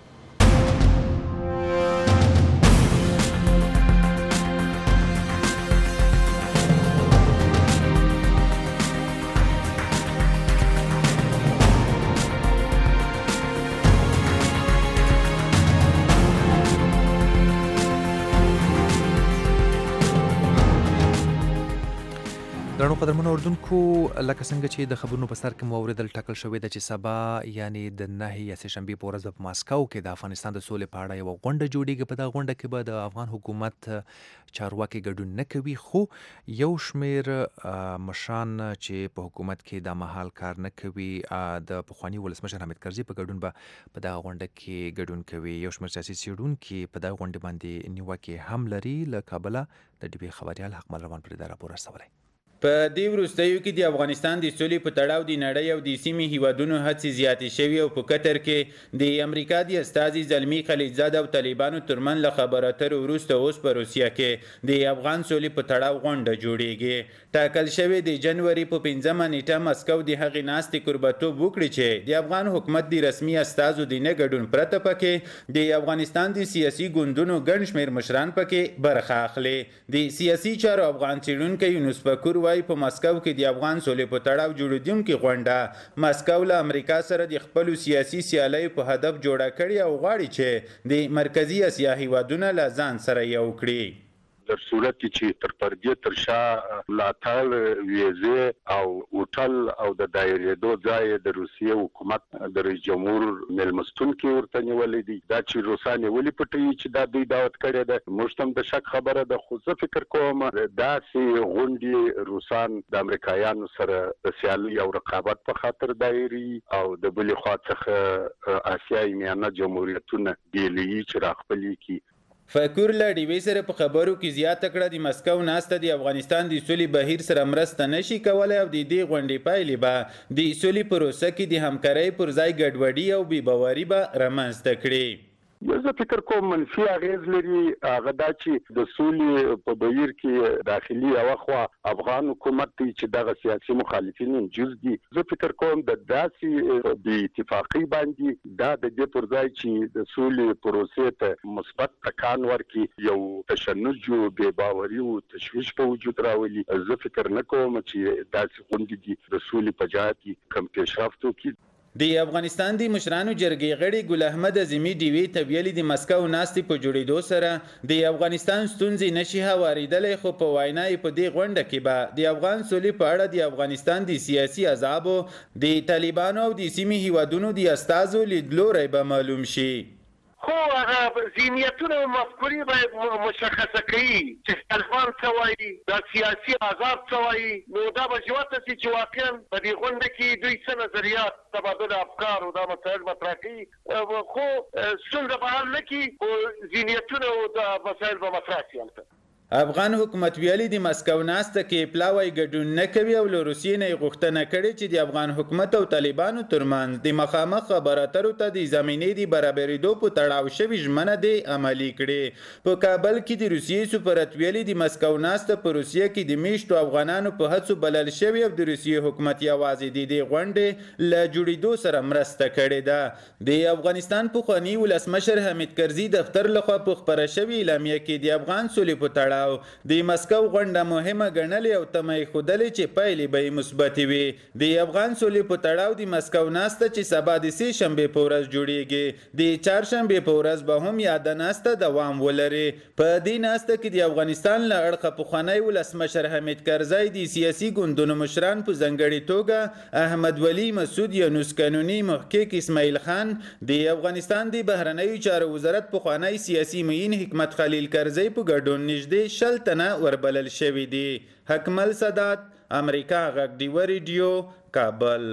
درنو قدرمنو اردوونکو، لکه څنګه چې د خبرونو په سر کې مو اوریدل، ټاکل شوې ده چې سبا یعنی د 9 یا سهشنبې په ورځ په ماسکو کې د افغانستان د سولې په اړه یوه غونډه جوړیږي. په دغه غونډه کې به د افغان حکومت چارواکي ګډون نه کوي، خو یو شمیر مشران چې په حکومت کې د مهال کار نه کوي د پخواني ولسمشر حامد کرزي په ګډون به په دغه غونډه کې ګډون کوي. یو شمیر سیاسي څېړونکي په دغه غونډه باندې نیوکې هم لري. له کابله د ډي بي خبريال حقمل روان پر دا راپور استولی. په دې وروستیو کې د افغانستان د سولې په تړاو د نړۍ او د سیمې هیوادونو هڅې زیاتې شوي او په قطر کې د امریکا د استازي زلمی خلیلزاد او طالبانو ترمن له خبرو اترو وروسته اوس په روسیه کې د افغان سولې په تړاو غونډه جوړیږي. ټاکل شوې د جنوري په 5مه نیټه مسکو د هغې ناستې کوربهتوب وکړي چې د افغان حکومت د رسمي استازو د نه ګډون پرته پکې د افغانستان د سیاسي ګوندونو ګڼ شمېر مشران پکې برخه اخلي. د سیاسي چارو افغان څېړونکی یونس فکور په مسکو کې د افغان سولې په تړاو جوړیدونکې غونډه مسکو له امریکا سره د خپلو سیاسي سیالیو په هدف جوړه کړې او غواړي چې د مرکزي اسیا هیوادونه له ځان سره یو کړي. در صورت چې تر پردې تر شا ملاتړ ویزې او هوټل او د دایرېدو ځای د روسیې حکومت د رئیس جمهور مېلمستون کې ورته نیولې دي. دا چې روسانې ولې پټوي چې دا دوی دعوت کړی ده، موږ هم د شک خبره ده. خو زه فکر کوم داسې غونډې روسان د امریکایانو سره د سیالۍ او رقابت په خاطر دایري او د بلې خوا څخه اسیایي میانه جمهوریتونه بیلوي چې راخپلې کړي. فکور له ډیوې سره په خبرو کې زیاته کړه د مسکو ناسته د افغانستان د سولې بهیر سره مرسته نشي کولای او د دې غونډې پایلې به د سولې پروسه کې د همکارۍ پر ځای ګډوډي او بې باوري به رامنځته کړي. زه فکر کوم منفي اغیز لري. هغه دا چې د سولې په بهیر کې داخلي یوه خوا افغان حکومت دی چې دغه سیاسي مخالفین جز دي. زه فکر کوم د داسې بې اتفاقۍ باندې دا د دې پر ځای چې د سولې پروسې ته مثبت تکان ورکړي یو تشنج او بې باوري او تشویش په وجود راولي. زه فکر نه کوم چې داسې غونډې دي د سولې په جهت کې کم پیشرفت وکړي. د افغانستان د مشرانو جرګې غړي ګل احمد اعظمي ډیوې ته ویلي د مسکو ناستې په جوړېدو سره د افغانستان ستونزې نشي هواریدلی، خو په وینا یې په دې غونډه کې به د افغان سولې په اړه د افغانستان د سیاسي احزابو د طالبانو او د سیمې هیوادونو د استازو لیدلوری به معلوم شي. خو هغه ذهنیتونه او مفکورې باید مشخصه کړي چې طالبان څه وایي، دا سیاسي احزاب څه وایي. نو دا به جوته شي چې واقعا په دې غونډه کې دوی څه نظریات، تبادله افکار او دا مسایل مطرح کوي. خو ستونزه به حل نه کړي، خو ذهنیتونه او دا مسایل به مطرح شي. افغان حکومت ویلي د مسکو ناسته کې پلاوی ګډون نه کوي او له روسیې نه یې غوښتنه کړې چې د افغان حکومت او طالبانو ترمنځ د مخامخ خبرو اترو ته د زمینې د برابرېدو په تړاو شوي ژمنه دې عملي کړې. په کابل کې د روسیې سفارت ویلي د مسکو ناسته په روسیه کې د میشتو افغانانو په هڅو بلل شوي او د روسیې حکومت یوازې د دې غونډې له جوړېدو سره مرسته کړې ده. د افغانستان پخواني ولسمشر حامد کرزي دفتر لخوا په خپره شوې اعلامیه کې د افغان سولې په تړاو د مسکو غونډه مهمه ګڼلې او تمه یې ښودلې چې پایلې به یې مثبتې وي. د افغان سولې په تړاو د مسکو ناسته چې سبا د سې شنبې په ورځ جوړیږي، د چهارشنبې په ورځ به هم یاده ناسته دوام ولري. په دې ناسته کې د افغانستان له اړخه پخوانی ولسمشر حامد کرزی، د سیاسي ګوندونو مشران په ځانګړې توګه احمد ولی مسعود، یونس قانوني، محقق اسماعیل خان، د افغانستان د بهرنیو چارو وزارت پخوانی سیاسي معین حکمت خلیل کرزی په ګډون نږدې 60 تنه وربلل شوي دي. حکمل سادات، امریکا غږ ډیوا ریډیو، کابل.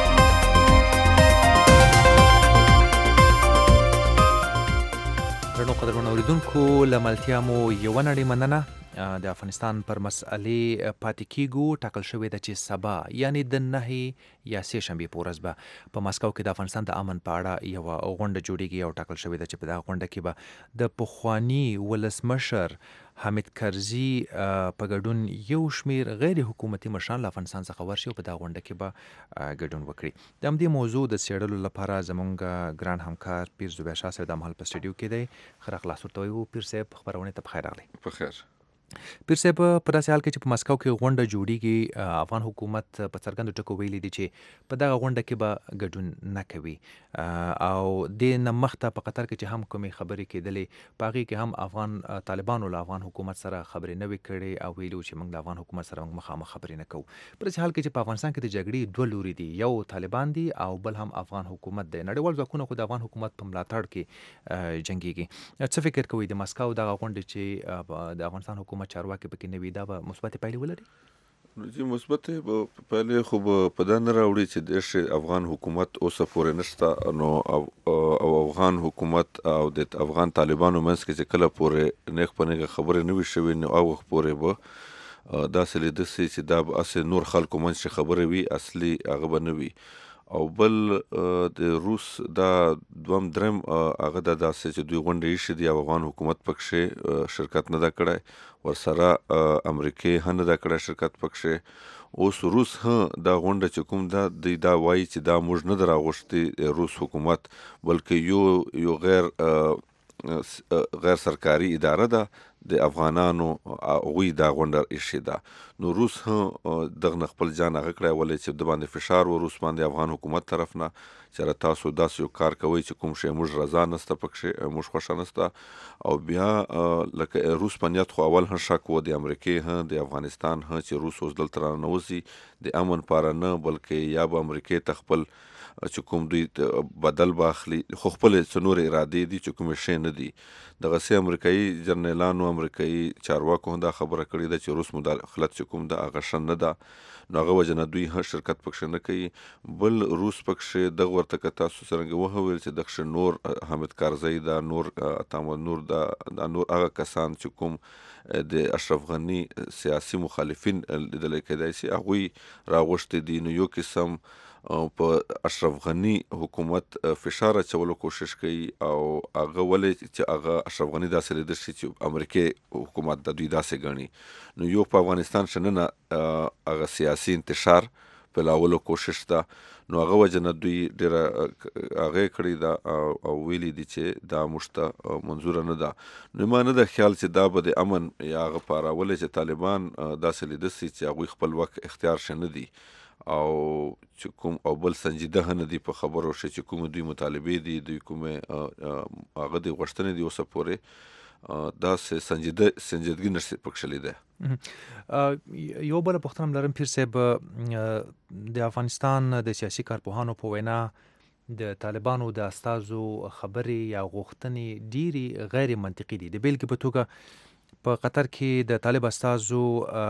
درنو قدرمنو اوریدونکو له ملتیا مو یوه نړۍ مننه. د افغانستان پر مسئلې پاتې کیږو. ټاکل شوې ده چې سبا یعنی د 9 یا 3 شنبې په ورځ به په ماسکو کې د افغانستان د امن په اړه یوه غونډه جوړیږي او ټاکل شوې ده چې په دغه غونډه کې به د پخواني ولسمشر حامد کرزي په ګډون یو شمیر غیر حکومتي مشران له افغانستان څخه ورشي او په دغه غونډه کې به ګډون وکړي. د همدې موضوع د څېړلو لپاره زموږ ګران همکار پیر زبیر شاه صاحب د مهال په سټوډیو کې دی. ښه راغلاست ورته وایو. پیر صاحب خپرونې ته بخیر راغلی. بخیر. پیر صاحب په داسې حال کې چې په مسکو کې غونډه جوړیږي، افغان حکومت په څرګندو ټکو ویلي دي چې په دغه غونډه کې به ګډون نه کوي او دې نه مخته په قطر کې چې هم کومې خبرې کېدلې په هغې کې هم افغان طالبانو له افغان حکومت سره خبرې نه وي کړې او ویلي چې موږ د افغان حکومت سره موږ مخامخ خبرې نه کوو. په داسې حال کې چې په افغانستان کې د جګړې دوه لوري دي، یو طالبان دي او بل هم افغان حکومت دی. نړیوال ځواکونه خو د افغان حکومت په ملاتړ کې جنګیږي. څه فکر کوئ د مسکو دغه غونډې چې د افغانستان حکومت چارواکي پکې وي دا به مثبت پایلې ولري؟ جی مثبت پایلې خو په دا نه راوړي چې د افغان حکومت اوسه پورې نشته، نو او افغان حکومت او د افغان طالبانو منځ کې چې کله پورې نیغ په نیغه خبرې نه وي شوې نو هغه وخت پورې به داسې لیده سي چې دا به اسې نور خلکو منځ کې خبرې وي، اصلي هغه به نه وي. او بل د روس دا دوم درم هغه د داسې چې دوی غونډې ایښې دي او افغان حکومت پکښې شرکت نه ده کړی، ورسره امریکې هم نه ده کړی شرکت پکښې. اوس روس هم دا غونډه چې کوم ده دوی دا وایي چې دا موږ نه ده راغوښتې روس حکومت، بلکې یو غیر سرکاري اداره ده د افغانانو هغوی دا غونډه ایښې ده. نو روس هم دغه خپل ځان هغه کړی ولې چې د باندې فشار و روس باندې افغان حکومت طرف نه چې تاسو داسې یو کار کوئ چې کوم شی موږ رضا نسته پکښې موږ خوښه نسته. او بیا لکه روس په نیت خو اول هم شک و د امریکې هم د افغانستان هم چې روس اوس دلته راننوځي د امن پاره نه، بلکې یا به امریکې ته خپل چې کوم دوی بدل باخلي، خو خپل څه نور ارادې دي چې کوم شی نه دي. دغسې امریکایي جرنیلانو امریکایي چارواکو هم دا خبره کړې ده چې روس مداخلت چې کوم ده هغه ښه نه ده، نو هغه وجه نه دوی هم شرکت پکښې نه کوي. بل روس پکښې دغه ورته که تاسو څرنګه وویل چې دغه نور حامد کرزی دا نور نور دا نور هغه کسان چې کوم د اشرف غني سیاسي مخالفین لیدلی کېدای شي هغوی راغوښتي دي. نو یو قسم په اشرف غني حکومت فشار اچولو کوشش کوي او هغه ولې چې هغه اشرف غني داسې لیده شي چې امریکې حکومت د دوی داسې ګڼي. نو یو په افغانستان شننه هغه سیاسي انتشار پیلولو کوشش ده، نو هغه وجه نه دوی ډېره هغه کړې ده او ویلي دي چې دا موږ ته منظوره نه ده. نو ما نه ده خیال چې دا به د امن یا هغه پاره ولې چې طالبان داسې لیده سي چې هغوی خپل وخت اختیار شه نه دي او چې کوم او بل سنجیده نه دي په خبرو شي چې کوم دوی مطالبې دي دوی کوم هغه د غوښتنې دي اوسه پورې داسې سنجیدګي نشي پکښې لیده. یو بل پوښتنه لرم پیر صاحب، د افغانستان د سیاسي کارپوهانو په وینا د طالبانو د استازو خبرې یا غوښتنې ډېرې غیر منطقي دي. د بیلګې په توګه په قطر کې د طالب استازو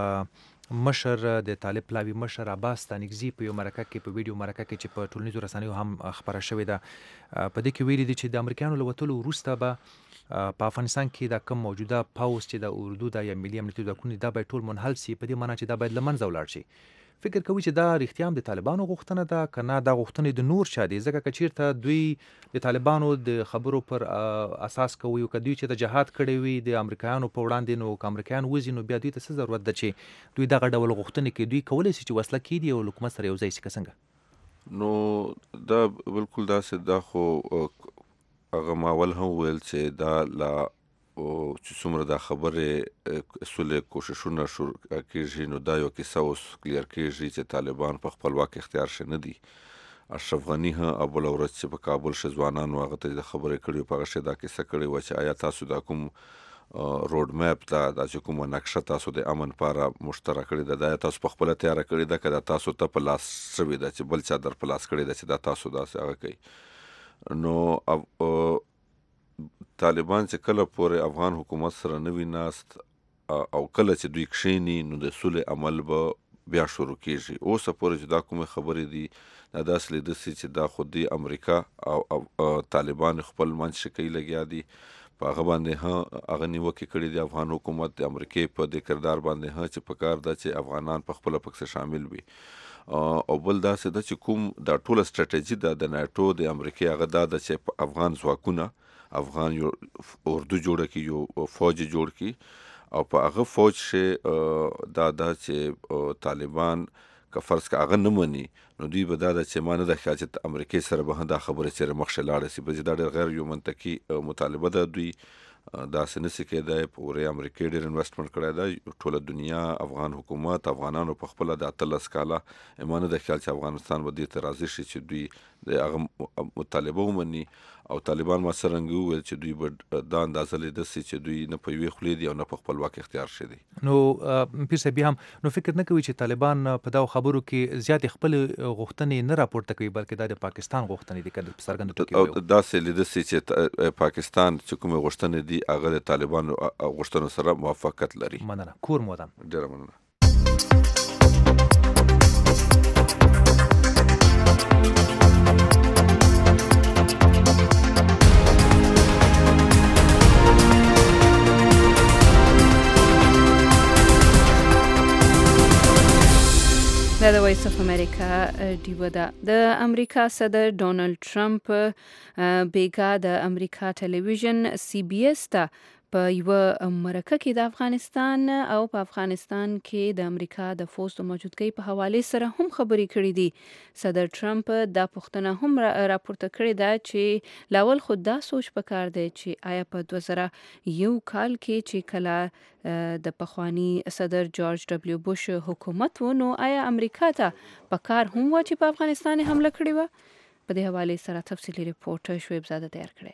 مشر د طالب پلاوي مشر عباس ستانکزي په یو مرکه کې په ویډیو مرکه کې چې په ټولنیزو رسنیو هم خبره شوې ده په دې کې ویلي دي چې د امریکایانو له وتلو وروسته به په افغانستان کې دا کم موجوده پوځ چې د اردو دا یا ملي امنیتي ځواکونه دا باید ټول منحل سي، په دې معنی چې دا باید له منځه ولاړ شي. فکر کوي چې دا رښتیا هم د طالبانو غوښتنه ده که نه دا غوښتنې د نور چا دي؟ ځکه که چیرته دوی د طالبانو د خبرو پر اساس کوي او که دوی چې د جهاد کړی وي د امریکایانو په وړاندې نو که امریکایان وځي نو بیا دوی ته څه ضرورت ده چې دوی دغه ډول غوښتنې کوي؟ دوی کولی شي چې وسله کیدي او حکومت سره یو ځای شي که څنګه؟ نو دا بالکل داسې دا خو هغه ما اول هم ویل چې دا لا چې څومره دا خبرې اصول کوششونه شروع کېږي نو دا یو کیسه اوس کلیر کېږي چې طالبان په خپل واک اختیار شي نه دي. اشرف غني هم اول ورځ چې په کابل شه ځوانانو هغه ته د خبرې کړې په هغه شی دا کیسه کړې وه چې آیا تاسو دا کوم روډ میپ دا چې کومه نقشه تاسو د امن لپاره مشترک کړې ده دا تاسو په خپله تیاره کړې ده که دا تاسو ته په لاس شوې ده چې بل چا در په لاس کړې ده چې دا تاسو داسې هغه کوي. نو طالبان چې کله پورې افغان حکومت سره نه وي ناست او کله چې دوی کښېني نو د سولې عمل به بیا شروع کېږي. اوسه پورې چې دا کومې خبرې دي دا داسې لیده سي چې دا خو د امریکا او طالبان خپل منځ کې لګیا دي په هغه باندې هغه نیوکه کړې د افغان حکومت د امریکای په د کردار باندې چې په کار ده چې افغانان په خپل پکې شامل وي او بل دا څه ده چې کوم دا ټوله ستراتیژي د ناتو د امریکای هغه دا ده چې افغان ځواکونه افغان یو اردو جوړه کی یو فوج جوړ کی او په هغه فوج شه دا چې طالبان که فرض که هغه نه مني نو دوی به دا چې ما نه د خیال چې امریکای سره به دا خبره سره مخ لاړه سي به دا ډېر غیر یو منطقي مطالبه ده دوی دا سنسي کې د پورې امریکای ډېر انویسټمنٹ کړی دا ټوله دنیا افغان حکومت افغانانو په خپل د اتلس کاله ایمانه د خیال چې افغانستان به دې ته راضي شي چې دوی د هغه مطالبه ومني او طالبان ما سرنګ وویل چې دوی به دا اندازه لیده سي چې دوی نه په یوې خولې دي او نه په خپلواک اختیار شي دي. نو پیر صاحب هم نو فکر نه کوي چې طالبان په دا خبرو کې زیات خپل غوښتنې نه راپورته کوي بلکې د پاکستان غوښتنې دي کله څرګند ټکی او دا سه لیده سي چې پاکستان چې کومه غوښتنې دي هغه د طالبان غوښتنو سره موافقت لري. مننه کور مودان ډیر مننه. دا د وایس اف امریکا ډیوه ده. د امریکا صدر ډونالد ټرمپ بیګا د امریکا ټلویزیون سی بی اس ته په یو مرکه کې د افغانستان او په افغانستان کې د امریکا د فوج د موجودګۍ په حواله سره هم خبرې کړې دي. صدر ټرمپ دا پوښتنه هم راپورته کړې ده چې لاول خود دا سوچ پکار دی چې آیا په 2001 کال کې چې کله د پخوانی صدر جورج ډبلیو بوش حکومت و نو آیا امریکا ته پکار هم و چې په افغانستان حمله کړې و. په دې حواله سره تفصیلی ریپورت شعیب زاده تیار کړی.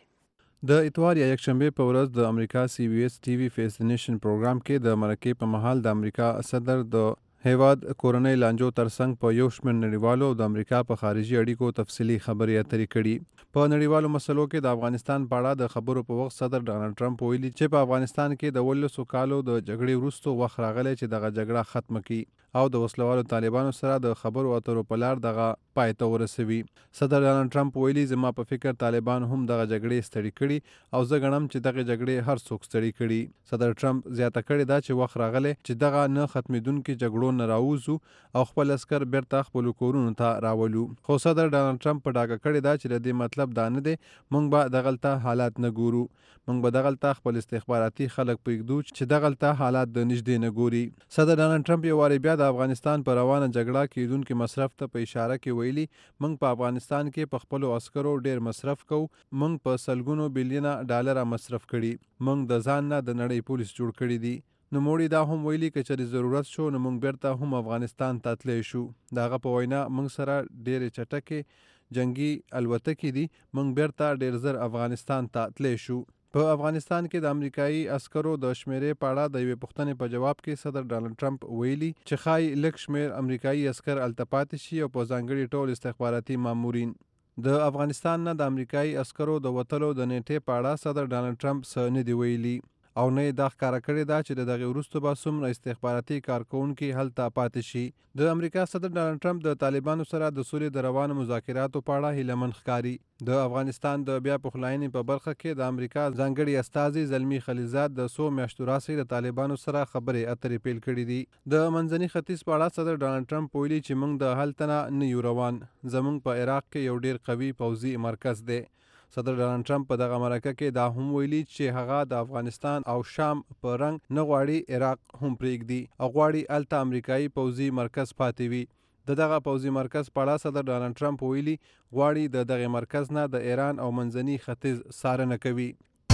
د اتوار یا یکشنبه په ورځ د امریکا سی بی اس ټي وی فیس د نیشن پروګرام کې د مرکې په محل د امریکا صدر د هیواد کورنۍ لانجو ترڅنګ په یو شمېر نړیوالو د امریکا په خارجي اړیکو تفصیلی خبرې اترې کړي. په نړیوالو مسلو کې د افغانستان په اړه د خبرو په وخت صدر ډانلډ ټرمپ ویلي چې په افغانستان کې د 19 کالو د جګړې وروسته وخت راغلی چې دغه جګړه ختمه کړي او د وسلوالو طالبانو سره د خبرو اترو په لار دغه پای ته ورسوي. صدر ډانلډ ټرمپ ویلي زما په فکر طالبان هم دغه جګړې ستړي کړي او زه ګڼم چې دغه جګړې هر څوک ستړي کړي. صدر ټرمپ زیاته کړې ده چې وخت راغلی چې دغه نه ختمېدونکي جګړو نه راووځو او خپل عسکر بیرته خپل کورونو ته راولو. خو صدر ډانلډ ټرمپ په ډاګه کړې ده چې د دې مطلب دا نه دی موږ به دغلته حالات نه ګورو. موږ به دغلته خپل استخباراتي خلک پرېږدو چې دغلته حالات د نږدې نه ګوري. صدر ډانلډ ټرمپ یو وارې بیا د افغانستان په روانه جګړه کېدونکي مصرف ته په اشاره کې ویلي موږ په افغانستان کې په خپلو عسکرو ډیر مصرف کوو. موږ په سلګونو بلیونه ډالر مصرف کړي. موږ د ځان نه د نړۍ پولیس جوړ کړي دي. نوموړي دا هم ویلي که چېرې ضرورت شو نو موږ بیرته هم افغانستان ته تللی شو. د هغه په وینا موږ سره ډېرې چټکې جنگي الوتکې دي. موږ بیرته ډېر زر افغانستان ته تللی شو. په افغانستان کې د امریکایي عسکرو د شمیرې په اړه د یوې پوښتنې په جواب کې صدر ډانلډ ټرمپ ویلي چې ښایي لږ شمیر امریکایي عسکر هلته پاتې شي او په ځانګړي ټول استخباراتي مامورین. د افغانستان نه د امریکایي عسکرو د وتلو د نیټې په اړه صدر ډانلډ ټرمپ څه نه دی ویلي او نه دا ښکاره کړې ده چې د دغې وروسته به څومره استخباراتي کارکوونکي هلته پاتې شي. د امریکا صدر ډانلډ ټرمپ د طالبانو سره د سولې د روانو مذاکراتو په اړه هیلهمن ښکاري. د افغانستان د بیا پخلاینې په برخه کې د امریکا ځانګړي استازي زلمي خلیلزاد د څو میاشتو راهیسې د طالبانو سره خبرې اترې پیل کړي دي. د منځني ختیځ په اړه صدر ډانلډ ټرمپ ویلي چې موږ د هلته نه یو روان. زموږ په عراق کې یو ډیر قوي پوځي مرکز دی. صدر ډانلډ ټرمپ په دغه مرکه کې دا هم ویلي چې هغه د افغانستان او شام په رنګ نه غواړي عراق هم پرېږدي او غواړي هلته امریکایي پوځي مرکز پاتې وي. د دغه پوځي مرکز په اړه صدر ډانلډ ټرمپ ویلي غواړي د دغه مرکز نه د ایران او منځني ختیځ څارنه کوي.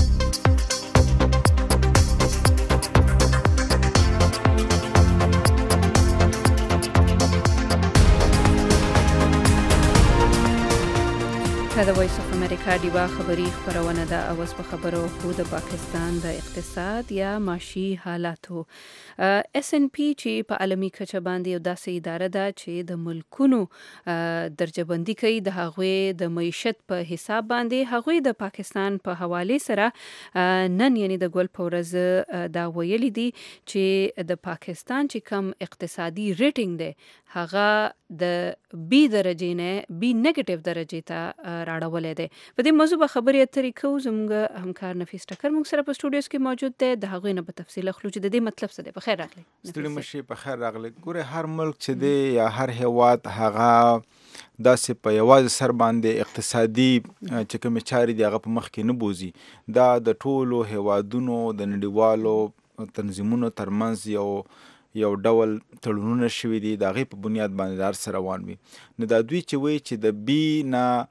دا د وایس اف امریکا ډیوه خبری خبرونه ده. اوس په خبرو خو د پاکستان د اقتصاد یا معاشي حالاتو اس ان پی چې په عالمي کچه باندې یو داسې اداره ده چې د ملکونو درجه بندي کوي د هغوی د معیشت په حساب باندې. هغوی د پاکستان په حواله سره نن یعنی د ګل په ورځ دا ویلي دي چې د پاکستان چې کم اقتصادي ریټینګ دی هغه د بی درجه نه بی نیگیټیو درجه ته راړولې ده. په دې موضوع به خبرې اترې کوو. زموږ همکار نفیس ټکر موږ سره په سټوډیوز کې موجود دی، د هغوی نه په تفصیل اخلو چې د دې مطلب څه دی. په خیر راغلی. ستړي مشي، په خیر راغلی. ګوره هر ملک چې دی یا هر هیواد هغه داسې په یوازې سر باندې اقتصادي چې کومې چارې دي هغه په مخ کې نه بوزي. دا د ټولو هیوادونو د نړیوالو تنظیمونو ترمنځ یو ډول تړونونه شوي دي، د هغې په بنیاد باندې هر څه روان وي. نو دا دوی چې وایي چې د بي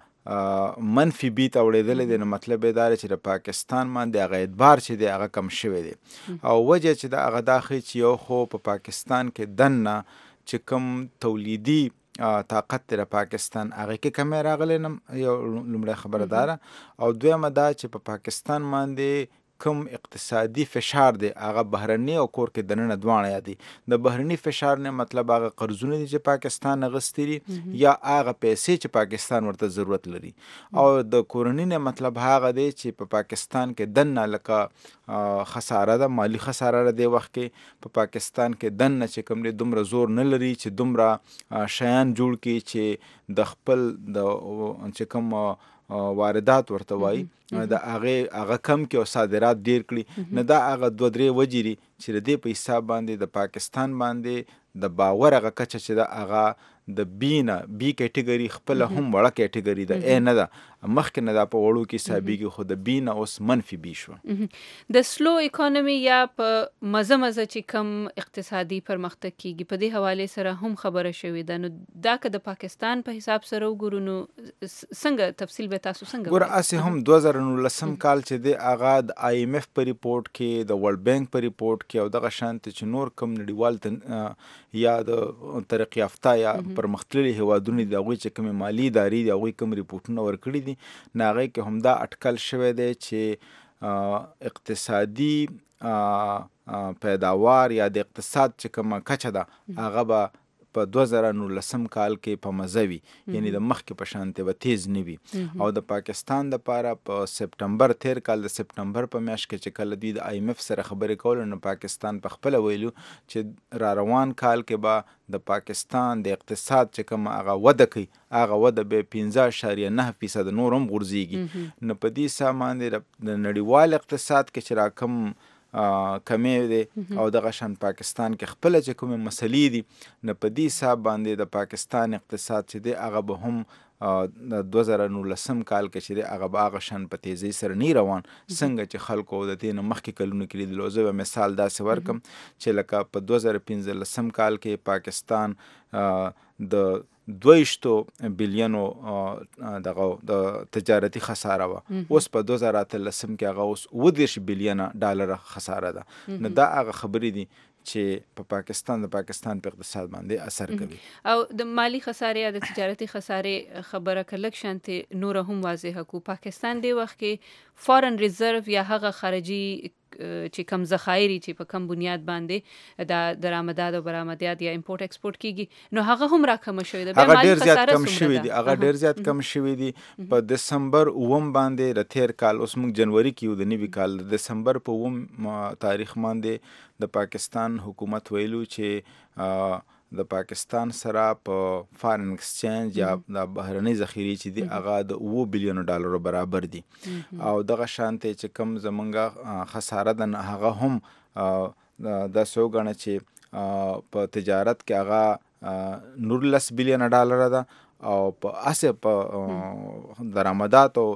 نه منفي بي ته وړېدلی دی، نو مطلب یې دا دی چې د پاکستان باندې هغه اعتبار چې دی هغه کم شوی دی. او وجه چې د هغه دا ښیي چې یو خو په پاکستان کې دننه چې کوم تولیدي طاقت دی د پاکستان هغې کې کمی راغلی، یو لومړی خبره دا ده. او دویمه دا چې په پاکستان باندې کوم اقتصادي فشار دی هغه بهرني او کور کې دننه دواړه یادي. د بهرني فشار نه مطلب هغه قرضونه دي چې پاکستان اخیستي دي یا هغه پیسې چې پاکستان ورته ضرورت لري. او د کورني نه مطلب هغه دی چې په پاکستان کې دننه لکه خساره ده، مالی خساره ده. د وخت کې په پاکستان کې دننه چې کوم دی دومره زور نه لري چې دومره شیان جوړ کړي چې د خپل د چې کوم واردات ورته وایي د هغه کم کې او صادرات ډیر کړي. نه دا هغه 2-3 وجې دي چې د دې په حساب باندې د پاکستان باندې د باور هغه کچه چې د هغه د بی نه بی کټګوري خپل هم وړه کټګوري ده، ای نه ده مخکې نه دا په وړو کې حسابېږي، خو د بی نه اوس منفي بی شو. د سلو اکانومي یا په مزه چې کم اقتصادي پرمختګ کیږي په دې حواله سره هم خبره شوې ده. نو دا که د پاکستان په حساب سره وګورو نو څنګه تفصیل به تاسو څنګه ګوره؟ اسې هم 2019 کال چې دی هغه د IMF په ریپورټ کې، د ورلد بینک په ریپورټ کې او دغه شانتې چې نور کوم نړیوال یا د ترقي یافته یا پرمختللي هیوادونه دي هغوی چې کومې مالي ادارې دي هغوی کوم ریپورټونه ورکړي دي، نو هغې کې هم دا اټکل شوی دی چې اقتصادي پیداوار یا د اقتصاد چې کومه کچه ده هغه به په 2019 کال کې په مزه وي، یعنی د مخکې په شانتې به تیز نه وي. او د پاکستان دپاره په سپټمبر تیر کال د سپټمبر په میاشت کې چې کله دوی د IMF سره خبرې کولې نو پاکستان په خپله ویلو چې را روان کال کې به د پاکستان د اقتصاد چې کوم هغه وده کوي هغه وده به 15.9% نور هم غورځېږي. نو په دې حساب باندې د نړیوال اقتصاد کې چې راکم کمی دی او دغه شان پاکستان کې خپل چې کومې مسلې دي، نو په دې حساب باندې د پاکستان اقتصاد چې دی هغه به هم د 2019 کال کې چې دی هغه به هغه شان په تیزۍ سره نه روان څنګه چې خلکو د دې نه مخکې کلونو کې لیدلو. زه به مثال داسې ورکم چې لکه په 2015 کال کې پاکستان د 22 بلینو دغه د تجارتي خساره وه، اوس په 2013 کې هغه اوس 20 بلینه ډالر خساره ده. نو دا هغه خبرې دي چې په پاکستان په اقتصاد باندې اثر کوي. او د مالی خسارې یا د تجارتي خسارې خبره کلک شانتې نور هم واضح کو. پاکستان دی وخت کې فارن ریزرو یا هغه خارجي چې کم ذخایر چې په کم بنیاد باندې د درآمدات او برآمدات یا امپورټ ایکسپورټ کیږي نو هغه هم راکم شوی دی. هغه ډیر زیات کم شوی دی، هغه ډیر زیات کم شوی دی. په دسمبر 9 باندې د تیر کال، اوس موږ جنوري کې یو د نوي کال د دسمبر په 9 تاریخ باندې د پاکستان حکومت ویلو چې د پاکستان سره په فارن ایکسچینج یا د بهرنۍ ذخیرې چې دي هغه د 9 بلیونو ډالرو برابر دي. او دغه شانتې چې کم زمونږ خساره ده هغه هم داسې وګڼه چې په تجارت کې هغه 19 بلیونه ډالره ده او په اسې په درآمدات او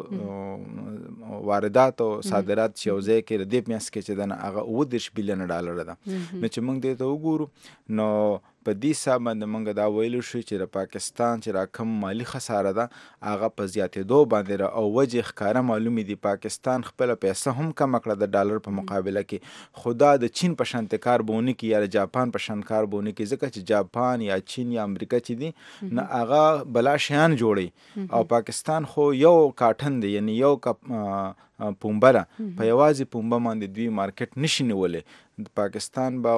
واردات او صادرات چې یو ځای کې د دې میاشت کې چې ده هغه 19 بلیونه ډالره ده. نو چې موږ دې ته وګورو نو په دې حساب باندې موږ دا ویلو شو چې د پاکستان چې راکم مالی خساره ده هغه په زیاتېدو باندې او وجې ښکاره معلومې دي. پاکستان خپله پیسه هم کمه کړه د ډالر په مقابله کې، خو دا د چین په شانتې کار به ونه کړي یا د جاپان په شان کار به ونه کړي، ځکه چې جاپان یا چین یا امریکا چې دي نه هغه بلا شیان جوړوي او پاکستان خو یو کاټن دی، یعنی یو پنبه ده، په یوازې پنبه باندې دوی مارکیټ نشي نیولی. پاکستان به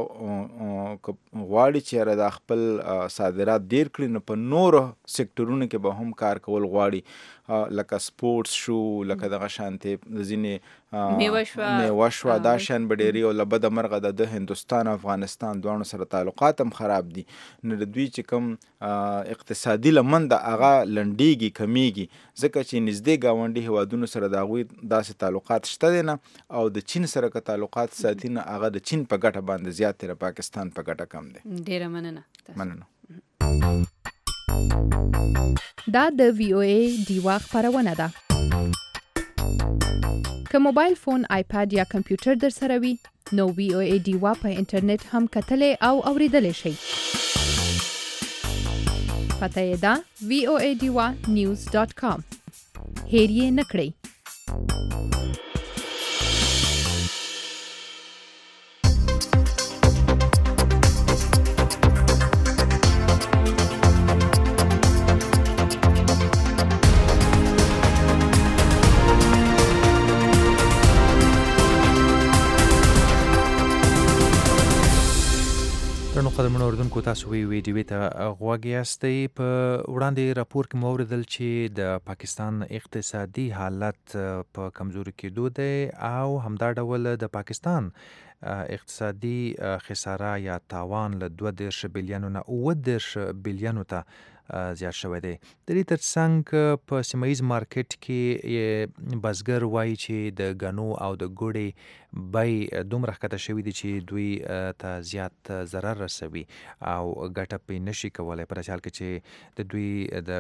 غواړي چې د خپل صادرات ډیر کړي نو په نورو سکتورونو کې به هم کار کول غواړي لکه سپورتس شو لکه دغه شانتې ځینې میوه شوه دا شیان به ډېرې او له بده مرغه د هندوستان افغانستان دواړو سره تعلقات هم خراب دي. نو د دوی چې کوم اقتصادي لمن ده هغه لنډېږي کمیږي ځکه چې نږدې ګاونډي هیوادونو سره د هغوی داسې تعلقات شته دی نه او د چین سره که تعلقات ساتي نه هغه د چین په ګټه باندې زیات دی د پاکستان په ګټه کم دی. ډېره مننه. دا د VOA ډیوا خپرونه ده. که موبایل فون، آیپاد یا کمپیوټر در سره وي نو VOA ډیوا په انټرنیټ هم کتلی او اوریدلی شئ. پته یې ده voadiwa.news.com. هیر یې نه کړئ. قدرمنو اوریدونکو تاسو وی ډیوي ته غوږ یاستئ. په وړاندې راپور کې مو اوریدل چې د پاکستان اقتصادي حالت په کمزوري کېدو دی او همدا ډول د پاکستان اقتصادي خساره یا تاوان له 22 بلیونو نه 29 بلیونو ته زیات شوی دی. د دې ترڅنګ په سیمه ییز مارکیټ کې بزګر وایي چې د غنو او د ګوړې بیې دومره ښکته شوي دي چې دوی ته زیات ضرر رسوي او ګټه پرې نشي کولی، په داسې حال کې چې د دوی د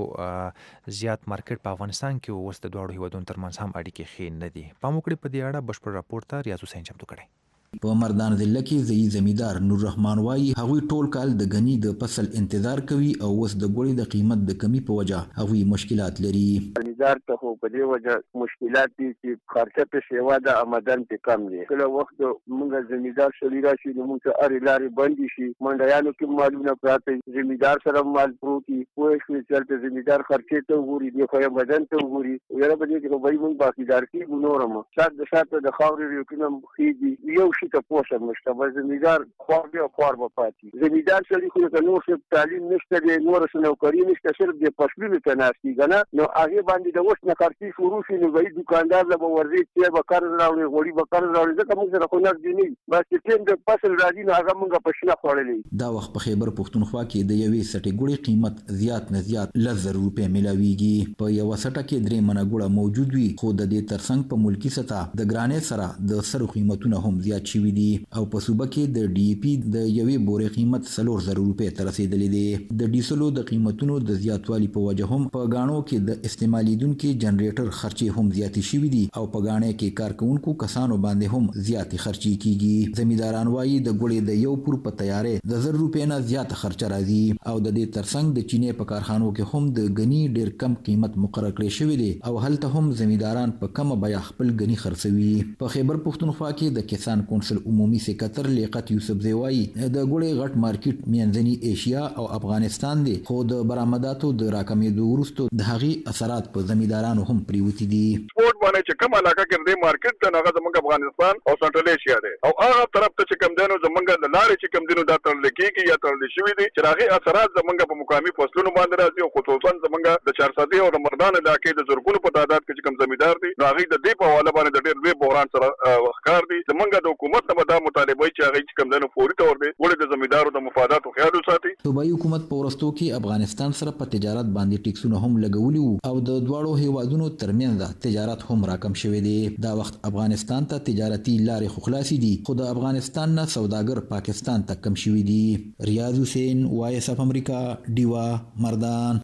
ګوړو زیات مارکیټ په افغانستان کې اوس د دواړو هیوادونو ترمنځ هم اړیکې ښې نه دي. پام وکړئ په دې اړه بشپړ راپور ته ریاض حسین چمتو کړی. په مردان ضلع کې ځایی زمیندار نور رحمان وایي هغوی ټول کال د غني د فصل انتظار کوي او اوس د ګوړې د قیمت د کمی په وجه هغوی مشکلات لري. زمیندار ته خو په دې وجه مشکلات دي چې خرچه په شیوا د آمدن په کم دي. کله وخت موږ زمیندار شری راشي نو موږ ته اړ لارې بندي شي منډیانو کې مالونه پراته زمیندار سره مال پروتي کوی شو چې زمیندار خرچه ته وګوري دی خو آمدن ته وګوري یره په دې کې به موږ باقیدار کې ګنورم شاته د خاورې ریوکینم خېږي یو شي ته پوښتنه مشته به زمیندار خوار به پاتې زمیندار سړي خو ته نور څه تعلیم نشته دی نور څه نوکری نشته صرف د پښلو ته ناشتي کنه نو هغه باندې د وښ نه خرچي شروع شي نو وایي دکاندار له ورزي چې به کار راوړي غوړي به کار راوړي ځکه موږ سره خو نه دی نه بس چې د فصل راځي نو هغه موږ په شنه خوړلې. دا وخت په خیبر پښتونخوا کې د یوې سټې ګوړې قیمت زیات نه زیات 1000 روپۍ ملاويږي. په یو سټه کې 3 منه ګوړه موجود وي خو د دې ترڅنګ په ملکی سطح د ګرانې سره د سر قیمتونه هم زیات شوي دي او په صوبه کې د ډي پی د یوې بورې قیمت 4000 روپۍ ته رسیدلې دي. د ډیسلو د قیمتونو د زیاتوالي په وجه هم په غاڼو کې د استعمالیدونکو جنریټر خرچې هم زیاتې شوي دي او په غاڼې کې کارکونکو کسانو باندې هم زیاتې خرچې کیږي. زمینداران وایي د ګوړې د یو پور په تیارې د 1000 روپۍ نه زیات خرچه راځي او د دې ترڅنګ د چینې په کارخانو کې هم د غني ډیر کم قیمت مقرر کړی شوی دی او هلته هم زمینداران په کم بیه خپل غني خرڅوي. په خیبر پښتونخوا کې د کسان کونسل عمومي سکرټر لیاقت یوسف زیوایی د ګوړې غټ مارکیټ میانځنی ایشیا او افغانستان دی خو د برآمداتو د راکمېدو وروسته د هغې اثرات په زمیندارانو هم پریوتی دي. سپورت باندې چې کوم علاقه کې د مارکیټ ته هغه زموږ افغانستان او سنټرل ایشیا دی او هغه طرف ته چې کوم دینو زموږ د لارې چې کوم دینو دا ترل کېږي یا ترل شوی دي چې هغه اثرات زموږ په مقامي فصلونو باندې راځي او خصوصا زموږ د 400 او د مردان علاقې د زرګونو په تعداد کې کوم زمیندار دي نو هغه د دې په حواله باندې د ډېر لوی بحران سره ښکار دي. زموږ د حکومت نه دا مطالبه چې هغه کوم دنه فوري تور دي ولې د زمیندارو د مفاداتو خیال وساتي. صوبایي حکومت په ورستو کې افغانستان سره په تجارت باندې ټیکسونه هم لګولي او د دواړو هیوادونو ترمنځ تجارت هم راکم شوی دی. دا وخت افغانستان ته تجارتي لارې خو خلاصې دي خو د افغانستان نه سوداګر پاکستان ته کم شوی دي. ریاض حسین وایس اف امریکا ډیوا مردان.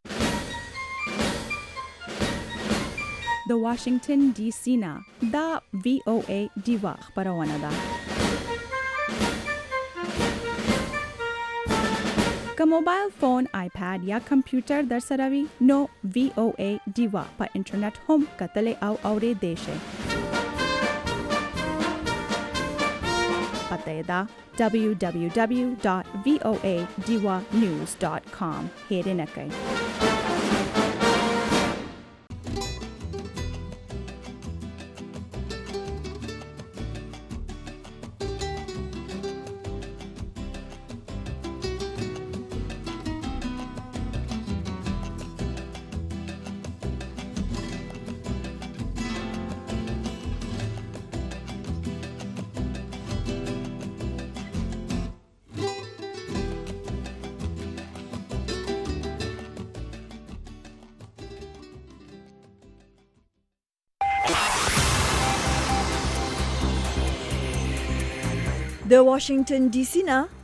د واشنگټن ډي سي نه دا VOA ډیوا خبرونه ده. که موبایل فون، آیپاد یا کمپیوټر در سره وي نو VOA ډیوا په انټرنیټ هم کتلی او اوریدلی شئ. پته یې ده www.voadiwa.news.com. هیر نه کړئ. د واشنگټن ډي سي نه